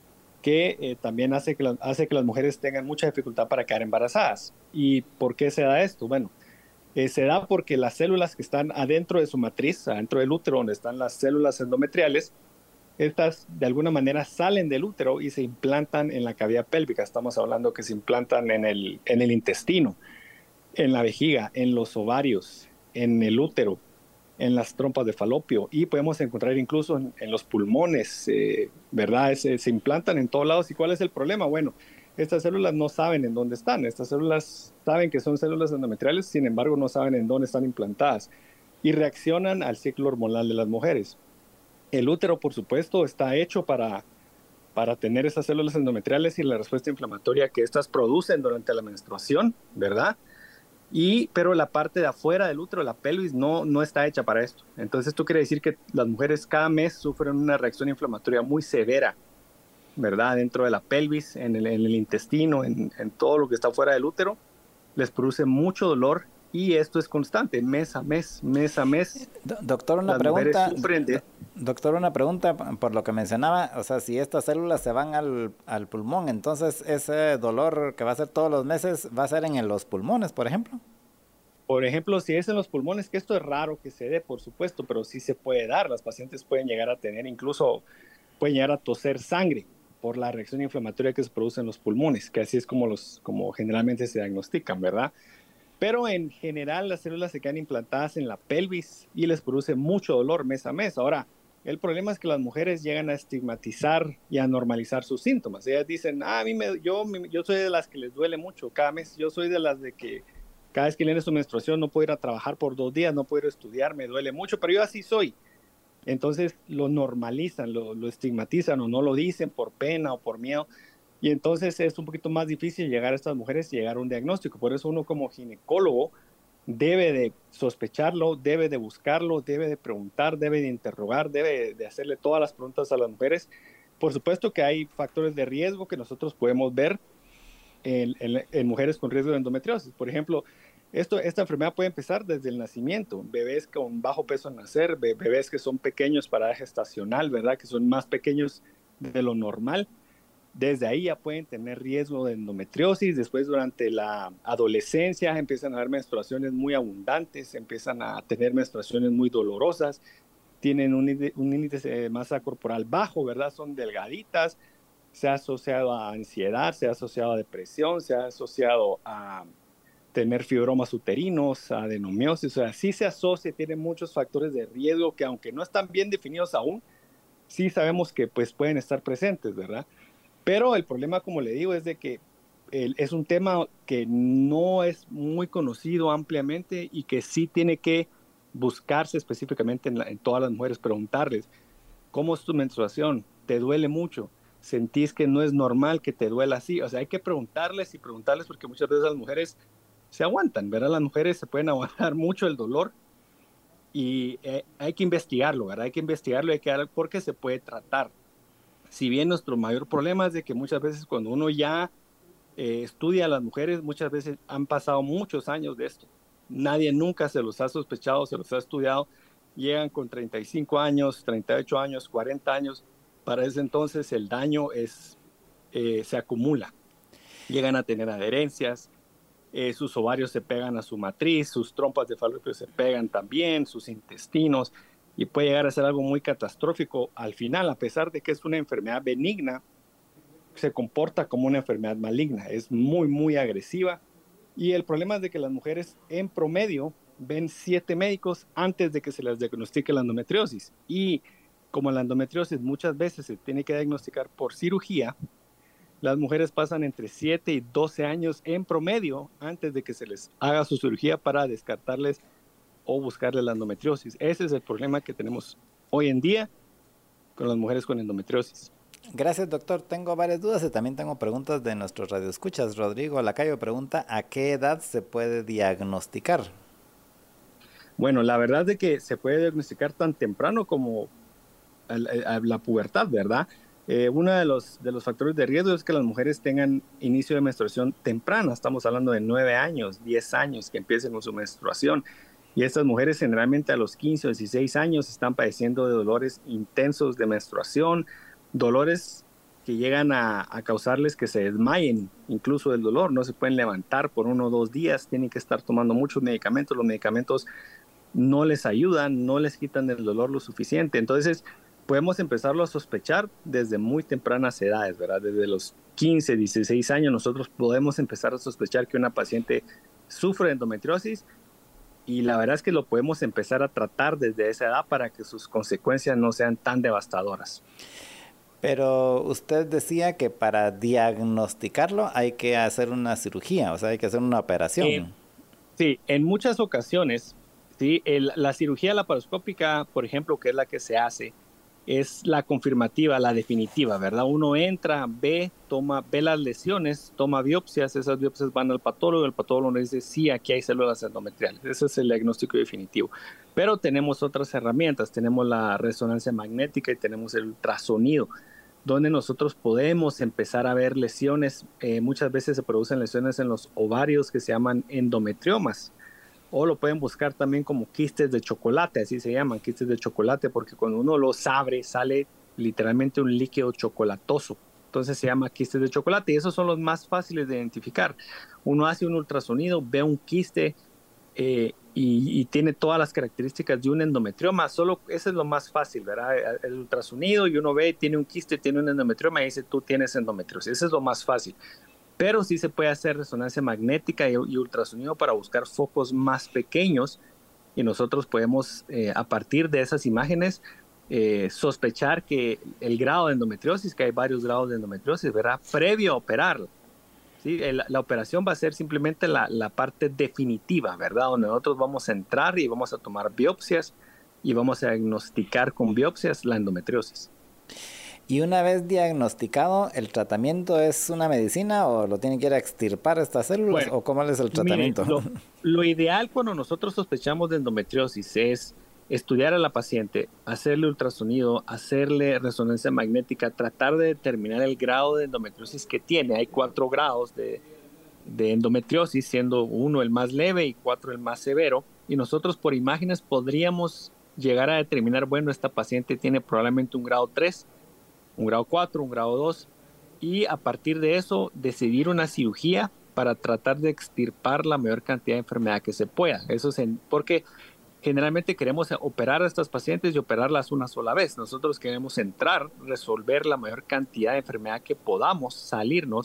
que eh, también hace que, la, hace que las mujeres tengan mucha dificultad para quedar embarazadas. ¿Y por qué se da esto? Bueno, eh, se da porque las células que están adentro de su matriz, adentro del útero, donde están las células endometriales, estas de alguna manera salen del útero y se implantan en la cavidad pélvica. Estamos hablando que se implantan en el, en el intestino, en la vejiga, en los ovarios, en el útero, en las trompas de falopio, y podemos encontrar incluso en, en los pulmones, eh, ¿verdad? Se, se implantan en todos lados. ¿Y cuál es el problema? Bueno, estas células no saben en dónde están. Estas células saben que son células endometriales, sin embargo no saben en dónde están implantadas y reaccionan al ciclo hormonal de las mujeres. El útero, por supuesto, está hecho para, para tener esas células endometriales y la respuesta inflamatoria que estas producen durante la menstruación, ¿verdad? Y, pero la parte de afuera del útero, la pelvis, no, no está hecha para esto. Entonces esto quiere decir que las mujeres cada mes sufren una reacción inflamatoria muy severa, ¿verdad? Dentro de la pelvis, en el, en el intestino, en, en todo lo que está fuera del útero, les produce mucho dolor, y esto es constante, mes a mes, mes a mes. Doctor, una pregunta. De... Doctor, una pregunta por lo que mencionaba, o sea, si estas células se van al, al pulmón, entonces ese dolor que va a ser todos los meses va a ser en los pulmones, por ejemplo. Por ejemplo, si es en los pulmones, que esto es raro que se dé, por supuesto, pero sí se puede dar. Las pacientes pueden llegar a tener, incluso pueden llegar a toser sangre por la reacción inflamatoria que se produce en los pulmones, que así es como, los, como generalmente se diagnostican, ¿verdad? Pero en general las células se quedan implantadas en la pelvis y les produce mucho dolor mes a mes. Ahora, el problema es que las mujeres llegan a estigmatizar y a normalizar sus síntomas. Ellas dicen, ah, a mí me, yo, yo soy de las que les duele mucho cada mes. Yo soy de las de que cada vez que viene su menstruación no puedo ir a trabajar por dos días, no puedo ir a estudiar, me duele mucho, pero yo así soy. Entonces lo normalizan, lo, lo estigmatizan o no lo dicen por pena o por miedo. Y entonces es un poquito más difícil llegar a estas mujeres y llegar a un diagnóstico. Por eso uno como ginecólogo debe de sospecharlo, debe de buscarlo, debe de preguntar, debe de interrogar, debe de hacerle todas las preguntas a las mujeres. Por supuesto que hay factores de riesgo que nosotros podemos ver en, en, en mujeres con riesgo de endometriosis. Por ejemplo, esto, esta enfermedad puede empezar desde el nacimiento. Bebés con bajo peso al nacer, be, bebés que son pequeños para edad gestacional, ¿verdad? Que son más pequeños de lo normal. Desde ahí ya pueden tener riesgo de endometriosis. Después, durante la adolescencia, empiezan a haber menstruaciones muy abundantes, empiezan a tener menstruaciones muy dolorosas, tienen un, un índice de masa corporal bajo, ¿verdad? Son delgaditas, se ha asociado a ansiedad, se ha asociado a depresión, se ha asociado a, tener fibromas uterinos, adenomiosis, o sea, sí se asocia, tiene muchos factores de riesgo que aunque no están bien definidos aún, sí sabemos que pues pueden estar presentes, ¿verdad? Pero el problema, como le digo, es de que el, es un tema que no es muy conocido ampliamente y que sí tiene que buscarse específicamente en, la, en todas las mujeres, preguntarles, ¿cómo es tu menstruación? ¿Te duele mucho? ¿Sentís que no es normal que te duela así? O sea, hay que preguntarles y preguntarles porque muchas veces las mujeres se aguantan, ¿verdad? Las mujeres se pueden aguantar mucho el dolor y eh, hay que investigarlo, ¿verdad? Hay que investigarlo y hay que dar porque se puede tratar. Si bien nuestro mayor problema es de que muchas veces cuando uno ya eh, estudia a las mujeres, muchas veces han pasado muchos años de esto. Nadie nunca se los ha sospechado, se los ha estudiado. Llegan con treinta y cinco años, treinta y ocho años, cuarenta años. Para ese entonces el daño es, eh, se acumula. Llegan a tener adherencias. Eh, sus ovarios se pegan a su matriz, sus trompas de falopio se pegan también, sus intestinos, y puede llegar a ser algo muy catastrófico. Al final, a pesar de que es una enfermedad benigna, se comporta como una enfermedad maligna, es muy, muy agresiva, y el problema es de que las mujeres en promedio ven siete médicos antes de que se les diagnostique la endometriosis, y como la endometriosis muchas veces se tiene que diagnosticar por cirugía, las mujeres pasan entre siete y doce años en promedio antes de que se les haga su cirugía para descartarles o buscarles la endometriosis. Ese es el problema que tenemos hoy en día con las mujeres con endometriosis. Gracias, doctor. Tengo varias dudas y también tengo preguntas de nuestros radioescuchas. Rodrigo Lacayo pregunta, ¿a qué edad se puede diagnosticar? Bueno, la verdad es que se puede diagnosticar tan temprano como a la, a la pubertad, ¿verdad? Eh, uno de los, de los factores de riesgo es que las mujeres tengan inicio de menstruación temprana. Estamos hablando de nueve años, diez años que empiecen con su menstruación. Y estas mujeres generalmente a los quince o dieciséis años están padeciendo de dolores intensos de menstruación, dolores que llegan a, a causarles que se desmayen incluso del dolor. No se pueden levantar por uno o dos días, tienen que estar tomando muchos medicamentos. Los medicamentos no les ayudan, no les quitan el dolor lo suficiente. Entonces, podemos empezarlo a sospechar desde muy tempranas edades, ¿verdad? Desde los quince, dieciséis años nosotros podemos empezar a sospechar que una paciente sufre de endometriosis y la verdad es que lo podemos empezar a tratar desde esa edad para que sus consecuencias no sean tan devastadoras. Pero usted decía que para diagnosticarlo hay que hacer una cirugía, o sea, hay que hacer una operación. Eh, sí, en muchas ocasiones, sí, el, la cirugía laparoscópica, por ejemplo, que es la que se hace, es la confirmativa, la definitiva, ¿verdad? Uno entra, ve, toma, ve las lesiones, toma biopsias, esas biopsias van al patólogo, el patólogo nos dice, sí, aquí hay células endometriales. Ese es el diagnóstico definitivo. Pero tenemos otras herramientas, tenemos la resonancia magnética y tenemos el ultrasonido, donde nosotros podemos empezar a ver lesiones. Eh, muchas veces se producen lesiones en los ovarios que se llaman endometriomas, o lo pueden buscar también como quistes de chocolate, así se llaman, quistes de chocolate, porque cuando uno los abre sale literalmente un líquido chocolatoso. Entonces se llama quistes de chocolate y esos son los más fáciles de identificar. Uno hace un ultrasonido, ve un quiste eh, y, y tiene todas las características de un endometrioma. Solo ese es lo más fácil, ¿verdad? El ultrasonido y uno ve, tiene un quiste, tiene un endometrioma y dice, tú tienes endometriosis. Ese es lo más fácil. Pero sí se puede hacer resonancia magnética y, y ultrasonido para buscar focos más pequeños y nosotros podemos, eh, a partir de esas imágenes, eh, sospechar que el grado de endometriosis, que hay varios grados de endometriosis, ¿verdad? Previo a operarlo. ¿Sí? El, la operación va a ser simplemente la, la parte definitiva, ¿verdad? Donde nosotros vamos a entrar y vamos a tomar biopsias y vamos a diagnosticar con biopsias la endometriosis. Y una vez diagnosticado, ¿el tratamiento es una medicina o lo tienen que ir a extirpar estas células? Bueno, ¿o cómo es el tratamiento? Mire, lo, lo ideal cuando nosotros sospechamos de endometriosis es estudiar a la paciente, hacerle ultrasonido, hacerle resonancia magnética, tratar de determinar el grado de endometriosis que tiene. Hay cuatro grados de, de endometriosis, siendo uno el más leve y cuatro el más severo. Y nosotros por imágenes podríamos llegar a determinar, bueno, esta paciente tiene probablemente un grado tres, un grado cuatro, un grado dos, y a partir de eso decidir una cirugía para tratar de extirpar la mayor cantidad de enfermedad que se pueda. Eso es en, porque generalmente queremos operar a estas pacientes y operarlas una sola vez. Nosotros queremos entrar, resolver la mayor cantidad de enfermedad que podamos, salirnos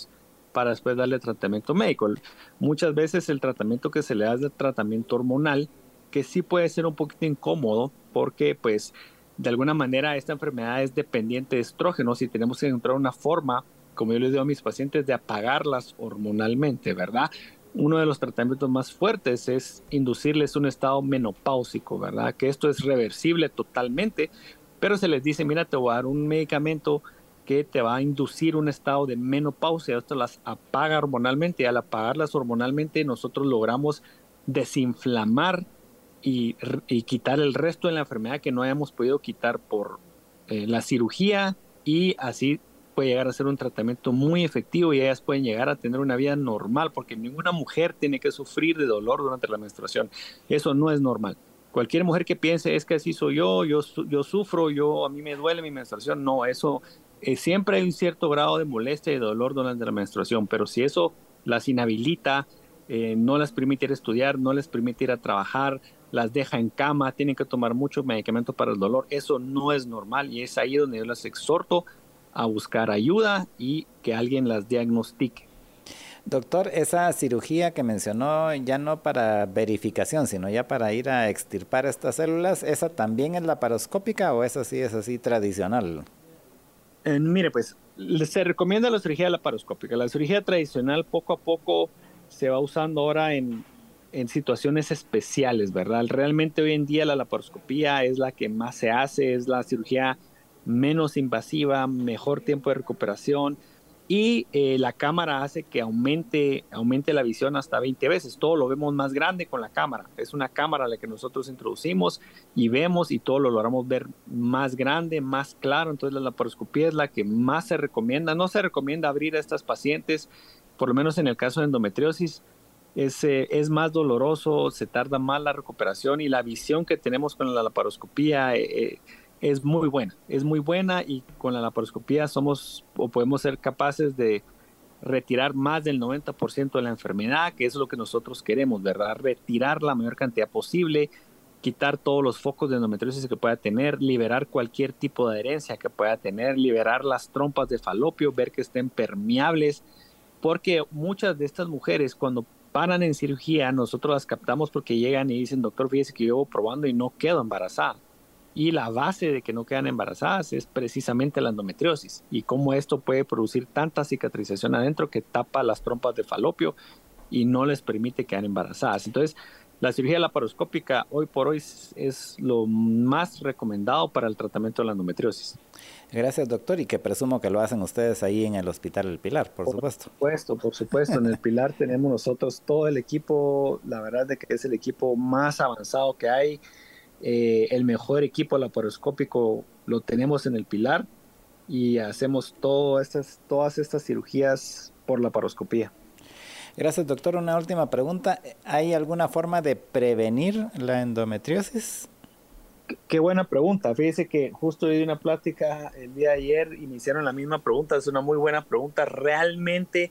para después darle tratamiento médico. Muchas veces el tratamiento que se le da es el tratamiento hormonal, que sí puede ser un poquito incómodo porque pues de alguna manera esta enfermedad es dependiente de estrógenos y tenemos que encontrar una forma, como yo les digo a mis pacientes, de apagarlas hormonalmente, ¿verdad? Uno de los tratamientos más fuertes es inducirles un estado menopáusico, ¿verdad? Que esto es reversible totalmente, pero se les dice, mira, te voy a dar un medicamento que te va a inducir un estado de menopausia. Esto las apaga hormonalmente y al apagarlas hormonalmente nosotros logramos desinflamar y, y quitar el resto de la enfermedad que no hayamos podido quitar por eh, la cirugía, y así puede llegar a ser un tratamiento muy efectivo y ellas pueden llegar a tener una vida normal, porque ninguna mujer tiene que sufrir de dolor durante la menstruación. Eso no es normal. Cualquier mujer que piense, es que así soy yo, yo, yo sufro, yo, a mí me duele mi menstruación, no, eso eh, siempre hay un cierto grado de molestia y dolor durante la menstruación, pero si eso las inhabilita, eh, no las permite ir a estudiar, no les permite ir a trabajar, las deja en cama, tienen que tomar mucho medicamento para el dolor, eso no es normal, y es ahí donde yo las exhorto a buscar ayuda y que alguien las diagnostique. Doctor, esa cirugía que mencionó, ya no para verificación, sino ya para ir a extirpar estas células, ¿esa también es laparoscópica o esa sí es así tradicional? Eh, mire, pues se recomienda la cirugía laparoscópica. La cirugía tradicional poco a poco se va usando ahora en, en situaciones especiales, ¿verdad? Realmente hoy en día la laparoscopía es la que más se hace, es la cirugía menos invasiva, mejor tiempo de recuperación, y eh, la cámara hace que aumente, aumente la visión hasta veinte veces. Todo lo vemos más grande con la cámara. Es una cámara a la que nosotros introducimos y vemos, y todo lo logramos ver más grande, más claro. Entonces la laparoscopía es la que más se recomienda. No se recomienda abrir a estas pacientes, por lo menos en el caso de endometriosis. Es, eh, es más doloroso, se tarda más la recuperación, y la visión que tenemos con la laparoscopía eh, es muy buena, es muy buena, y con la laparoscopía somos o podemos ser capaces de retirar más del noventa por ciento de la enfermedad, que es lo que nosotros queremos, ¿verdad? Retirar la mayor cantidad posible, quitar todos los focos de endometriosis que pueda tener, liberar cualquier tipo de adherencia que pueda tener, liberar las trompas de falopio, ver que estén permeables, porque muchas de estas mujeres cuando paran en cirugía, nosotros las captamos porque llegan y dicen, doctor, fíjese que yo llevo probando y no quedo embarazada. Y la base de que no quedan embarazadas es precisamente la endometriosis, y cómo esto puede producir tanta cicatrización adentro que tapa las trompas de falopio y no les permite quedar embarazadas. Entonces, la cirugía laparoscópica hoy por hoy es, es lo más recomendado para el tratamiento de la endometriosis. Gracias, doctor, y que presumo que lo hacen ustedes ahí en el Hospital El Pilar, por, por supuesto. Por supuesto, por supuesto. En El Pilar tenemos nosotros todo el equipo, la verdad de que es el equipo más avanzado que hay. Eh, el mejor equipo laparoscópico lo tenemos en El Pilar, y hacemos todo estas, todas estas cirugías por laparoscopía. Gracias, doctor. Una última pregunta. ¿Hay alguna forma de prevenir la endometriosis? Qué, qué buena pregunta. Fíjese que justo di una plática el día de ayer y me hicieron la misma pregunta. Es una muy buena pregunta. Realmente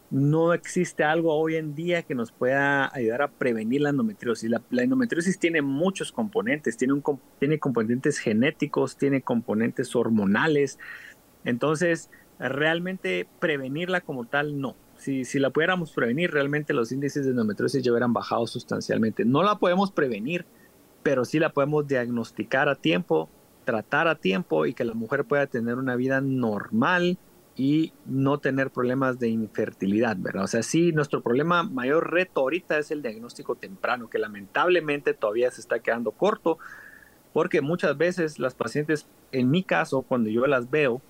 no existe algo hoy en día que nos pueda ayudar a prevenir la endometriosis. La, la endometriosis tiene muchos componentes, tiene, un, tiene componentes genéticos, tiene componentes hormonales. Entonces, realmente prevenirla como tal, no. Si, si la pudiéramos prevenir, realmente los índices de endometriosis ya hubieran bajado sustancialmente. No la podemos prevenir, pero sí la podemos diagnosticar a tiempo, tratar a tiempo, y que la mujer pueda tener una vida normal y no tener problemas de infertilidad, ¿verdad? O sea, sí, nuestro problema, mayor reto ahorita es el diagnóstico temprano, que lamentablemente todavía se está quedando corto, porque muchas veces las pacientes, en mi caso, cuando yo las veo,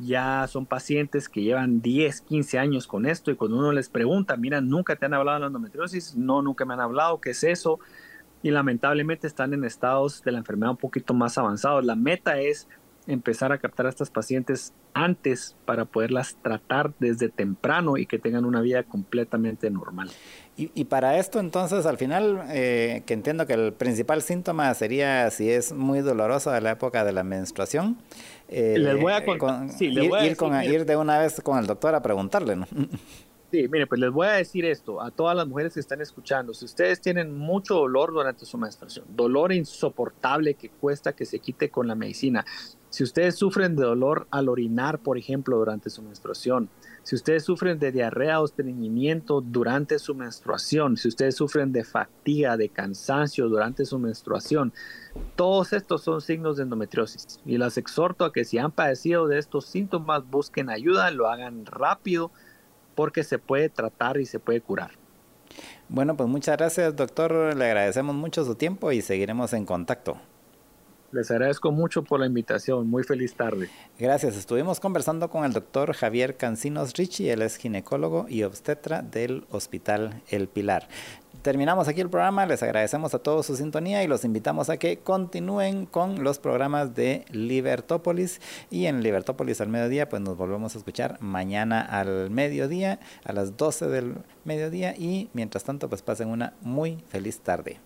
ya son pacientes que llevan diez, quince años con esto, y cuando uno les pregunta, mira, ¿nunca te han hablado de la endometriosis? No, nunca me han hablado, ¿qué es eso? Y lamentablemente están en estados de la enfermedad un poquito más avanzados. La meta es empezar a captar a estas pacientes antes para poderlas tratar desde temprano y que tengan una vida completamente normal. Y, y para esto entonces al final, eh, que entiendo que el principal síntoma sería si es muy dolorosa la época de la menstruación, eh, les voy a contar, con, sí, les ir, voy a ir, con, ir de una vez con el doctor a preguntarle, ¿no? Sí, mire, pues les voy a decir esto a todas las mujeres que están escuchando. Si ustedes tienen mucho dolor durante su menstruación, dolor insoportable que cuesta que se quite con la medicina, si ustedes sufren de dolor al orinar, por ejemplo, durante su menstruación, si ustedes sufren de diarrea o estreñimiento durante su menstruación, si ustedes sufren de fatiga, de cansancio durante su menstruación, todos estos son signos de endometriosis. Y las exhorto a que si han padecido de estos síntomas, busquen ayuda, lo hagan rápido, porque se puede tratar y se puede curar. Bueno, pues muchas gracias, doctor. Le agradecemos mucho su tiempo y seguiremos en contacto. Les agradezco mucho por la invitación. Muy feliz tarde. Gracias. Estuvimos conversando con el doctor Javier Cancinos Ricci. Él es ginecólogo y obstetra del Hospital El Pilar. Terminamos aquí el programa. Les agradecemos a todos su sintonía y los invitamos a que continúen con los programas de Libertópolis. Y en Libertópolis al mediodía, pues nos volvemos a escuchar mañana al mediodía, a las doce del mediodía. Y mientras tanto, pues pasen una muy feliz tarde.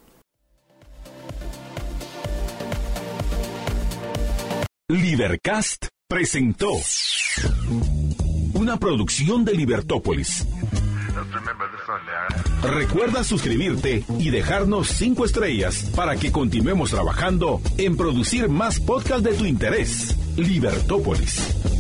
Libercast presentó una producción de Libertópolis. Recuerda suscribirte y dejarnos cinco estrellas para que continuemos trabajando en producir más podcasts de tu interés. Libertópolis.